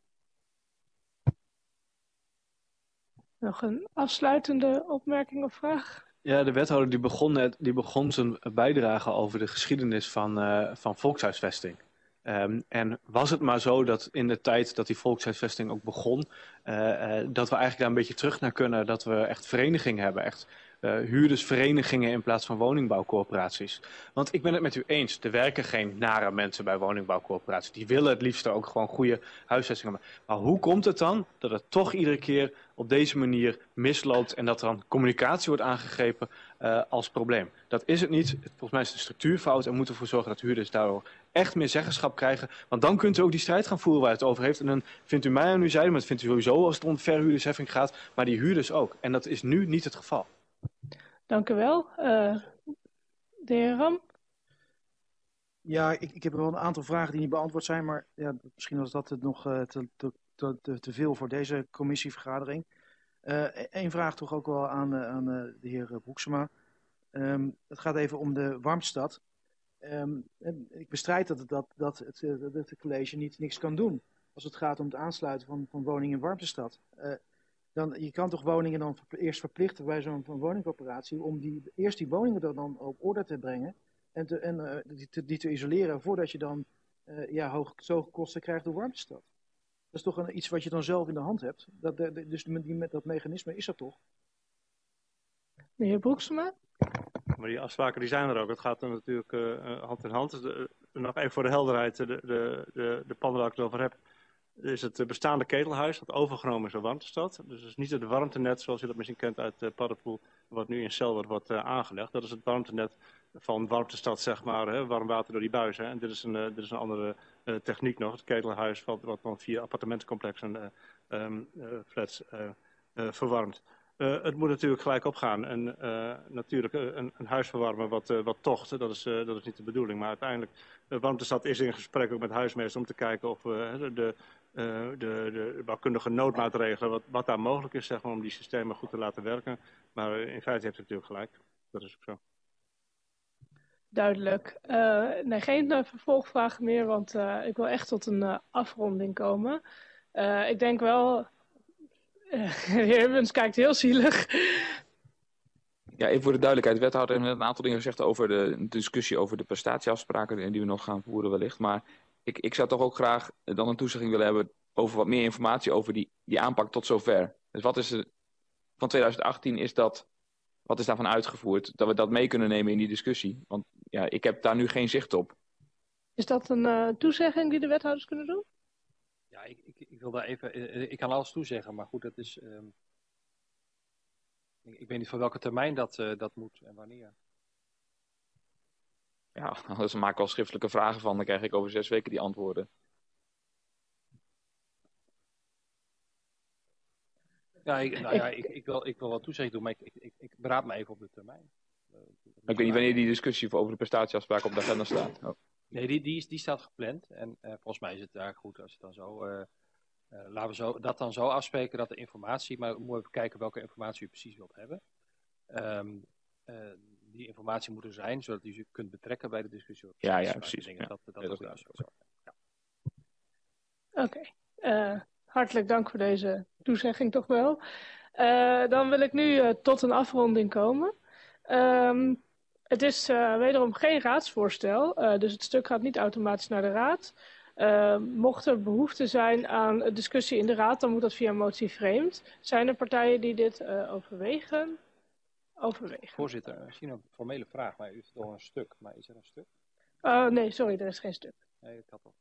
Nog een afsluitende opmerking of vraag? Ja, de wethouder die begon zijn bijdrage over de geschiedenis van volkshuisvesting. En was het maar zo dat in de tijd dat die volkshuisvesting ook begon, dat we eigenlijk daar een beetje terug naar kunnen, dat we echt verenigingen hebben, echt huurdersverenigingen in plaats van woningbouwcorporaties. Want ik ben het met u eens, er werken geen nare mensen bij woningbouwcorporaties. Die willen het liefst ook gewoon goede huisvesting hebben. Maar hoe komt het dan dat het toch iedere keer op deze manier misloopt en dat er dan communicatie wordt aangegrepen als probleem? Dat is het niet. Volgens mij is het een structuurfout en we moeten ervoor zorgen dat huurders daardoor echt meer zeggenschap krijgen. Want dan kunt u ook die strijd gaan voeren waar het over heeft. En dan vindt u mij aan uw zijde, maar dat vindt u sowieso als het om verhuurdersheffing gaat, maar die huurders ook. En dat is nu niet het geval. Dank u wel. De heer Ram? Ja, ik heb wel een aantal vragen die niet beantwoord zijn, maar ja, misschien was dat nog te veel voor deze commissievergadering. Eén vraag toch ook wel aan de heer Broeksema. Het gaat even om de Warmtestad. Ik bestrijd dat het college niks kan doen als het gaat om het aansluiten van woningen in Warmtestad. Je kan toch woningen dan eerst verplichten bij zo'n woningcorporatie om eerst die woningen dan op orde te brengen en die te isoleren voordat je dan hoge kosten krijgt door Warmtestad. Dat is toch iets wat je dan zelf in de hand hebt. Dus met dat mechanisme is dat toch? De heer Broeksema? Maar die afspraken die zijn er ook. Het gaat er natuurlijk hand in hand. Nog even voor de helderheid, de panden waar ik het over heb, is het bestaande ketelhuis dat overgenomen is door Warmtestad. Dus het is niet het warmtenet zoals je dat misschien kent uit Paddepoel, wat nu in Selwer wordt aangelegd. Dat is het warmtenet van Warmtestad, zeg maar, warm water door die buis. En dit is een andere techniek nog. Het ketelhuis wat dan via appartementencomplexen flats verwarmt. het moet natuurlijk gelijk opgaan. En natuurlijk een huis verwarmen wat tocht, dat is niet de bedoeling. Maar uiteindelijk, Warmtestad is in gesprek ook met huismeesters om te kijken of de bouwkundige noodmaatregelen, wat daar mogelijk is, zeg maar, om die systemen goed te laten werken. Maar in feite heeft u natuurlijk gelijk. Dat is ook zo. Duidelijk. Nee, geen vervolgvragen meer, want ik wil echt tot een afronding komen. Ik denk wel... de heer Ibbens kijkt heel zielig. Ja, even voor de duidelijkheid. De wethouder heeft net een aantal dingen gezegd over de discussie over de prestatieafspraken die we nog gaan voeren wellicht. Maar ik zou toch ook graag dan een toezegging willen hebben over wat meer informatie over die aanpak tot zover. Dus wat is van 2018 is dat, wat is daarvan uitgevoerd? Dat we dat mee kunnen nemen in die discussie. Want ja, ik heb daar nu geen zicht op. Is dat een toezegging die de wethouders kunnen doen? Ja, ik wil daar even... Ik kan alles toezeggen, maar goed, dat is... Ik weet niet voor welke termijn dat moet en wanneer. Ja, dus dan maak ik wel schriftelijke vragen van. Dan krijg ik over 6 weken die antwoorden. Ja, ik wil wat toezegging doen, maar ik beraad me even op de termijn. Ik weet niet wanneer die discussie over de prestatieafspraak op de agenda staat. Oh. Nee, die staat gepland. En volgens mij is het eigenlijk goed als het dan zo... laten we dat dan zo afspreken dat de informatie... Maar we moeten even kijken welke informatie u precies wilt hebben. Die informatie moet er zijn, zodat u ze kunt betrekken bij de discussie. Ja, precies. Dingen. Ja. Dat is juist zo. Ja. Oké. Hartelijk dank voor deze toezegging toch wel. Dan wil ik nu tot een afronding komen. Het is wederom geen raadsvoorstel, dus het stuk gaat niet automatisch naar de raad. Mocht er behoefte zijn aan discussie in de raad, dan moet dat via motie vreemd. Zijn er partijen die dit overwegen? Voorzitter, misschien een formele vraag, maar u heeft nog een stuk. Maar is er een stuk? Nee, sorry, er is geen stuk. Nee, ik had al.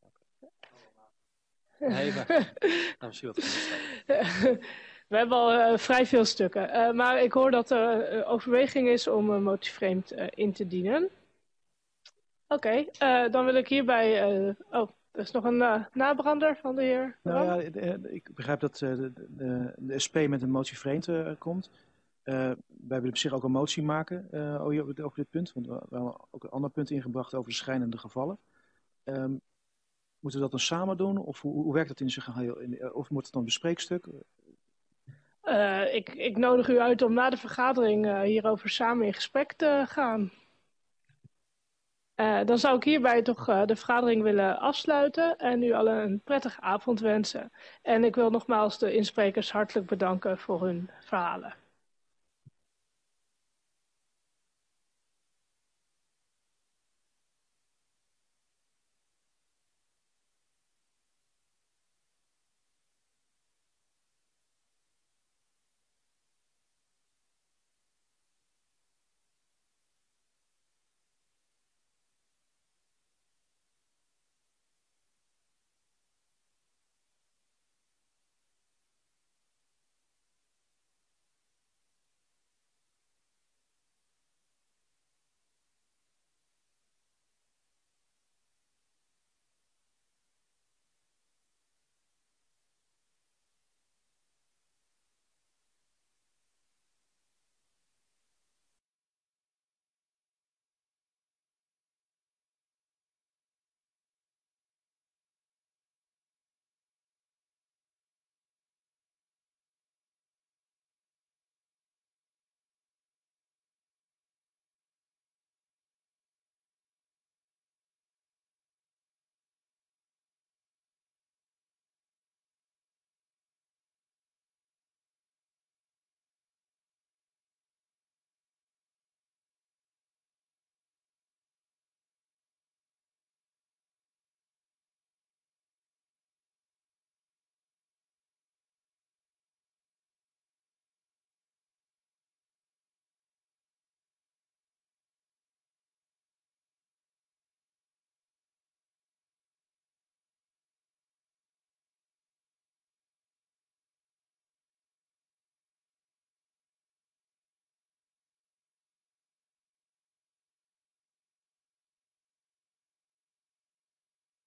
Nee, maar... misschien wat gemist. We hebben al vrij veel stukken. Maar ik hoor dat er overweging is om een motie vreemd in te dienen. Oké, dan wil ik hierbij... er is nog een nabrander van de heer. Nou ja, ik begrijp dat de SP met een motie vreemd komt. Wij willen op zich ook een motie maken over dit punt. Want we hebben ook een ander punt ingebracht over de schrijnende gevallen. Moeten we dat dan samen doen? Of hoe werkt dat in zijn geheel? Of wordt het dan een bespreekstuk? Ik nodig u uit om na de vergadering hierover samen in gesprek te gaan. Dan zou ik hierbij toch de vergadering willen afsluiten en u allen een prettige avond wensen. En ik wil nogmaals de insprekers hartelijk bedanken voor hun verhalen.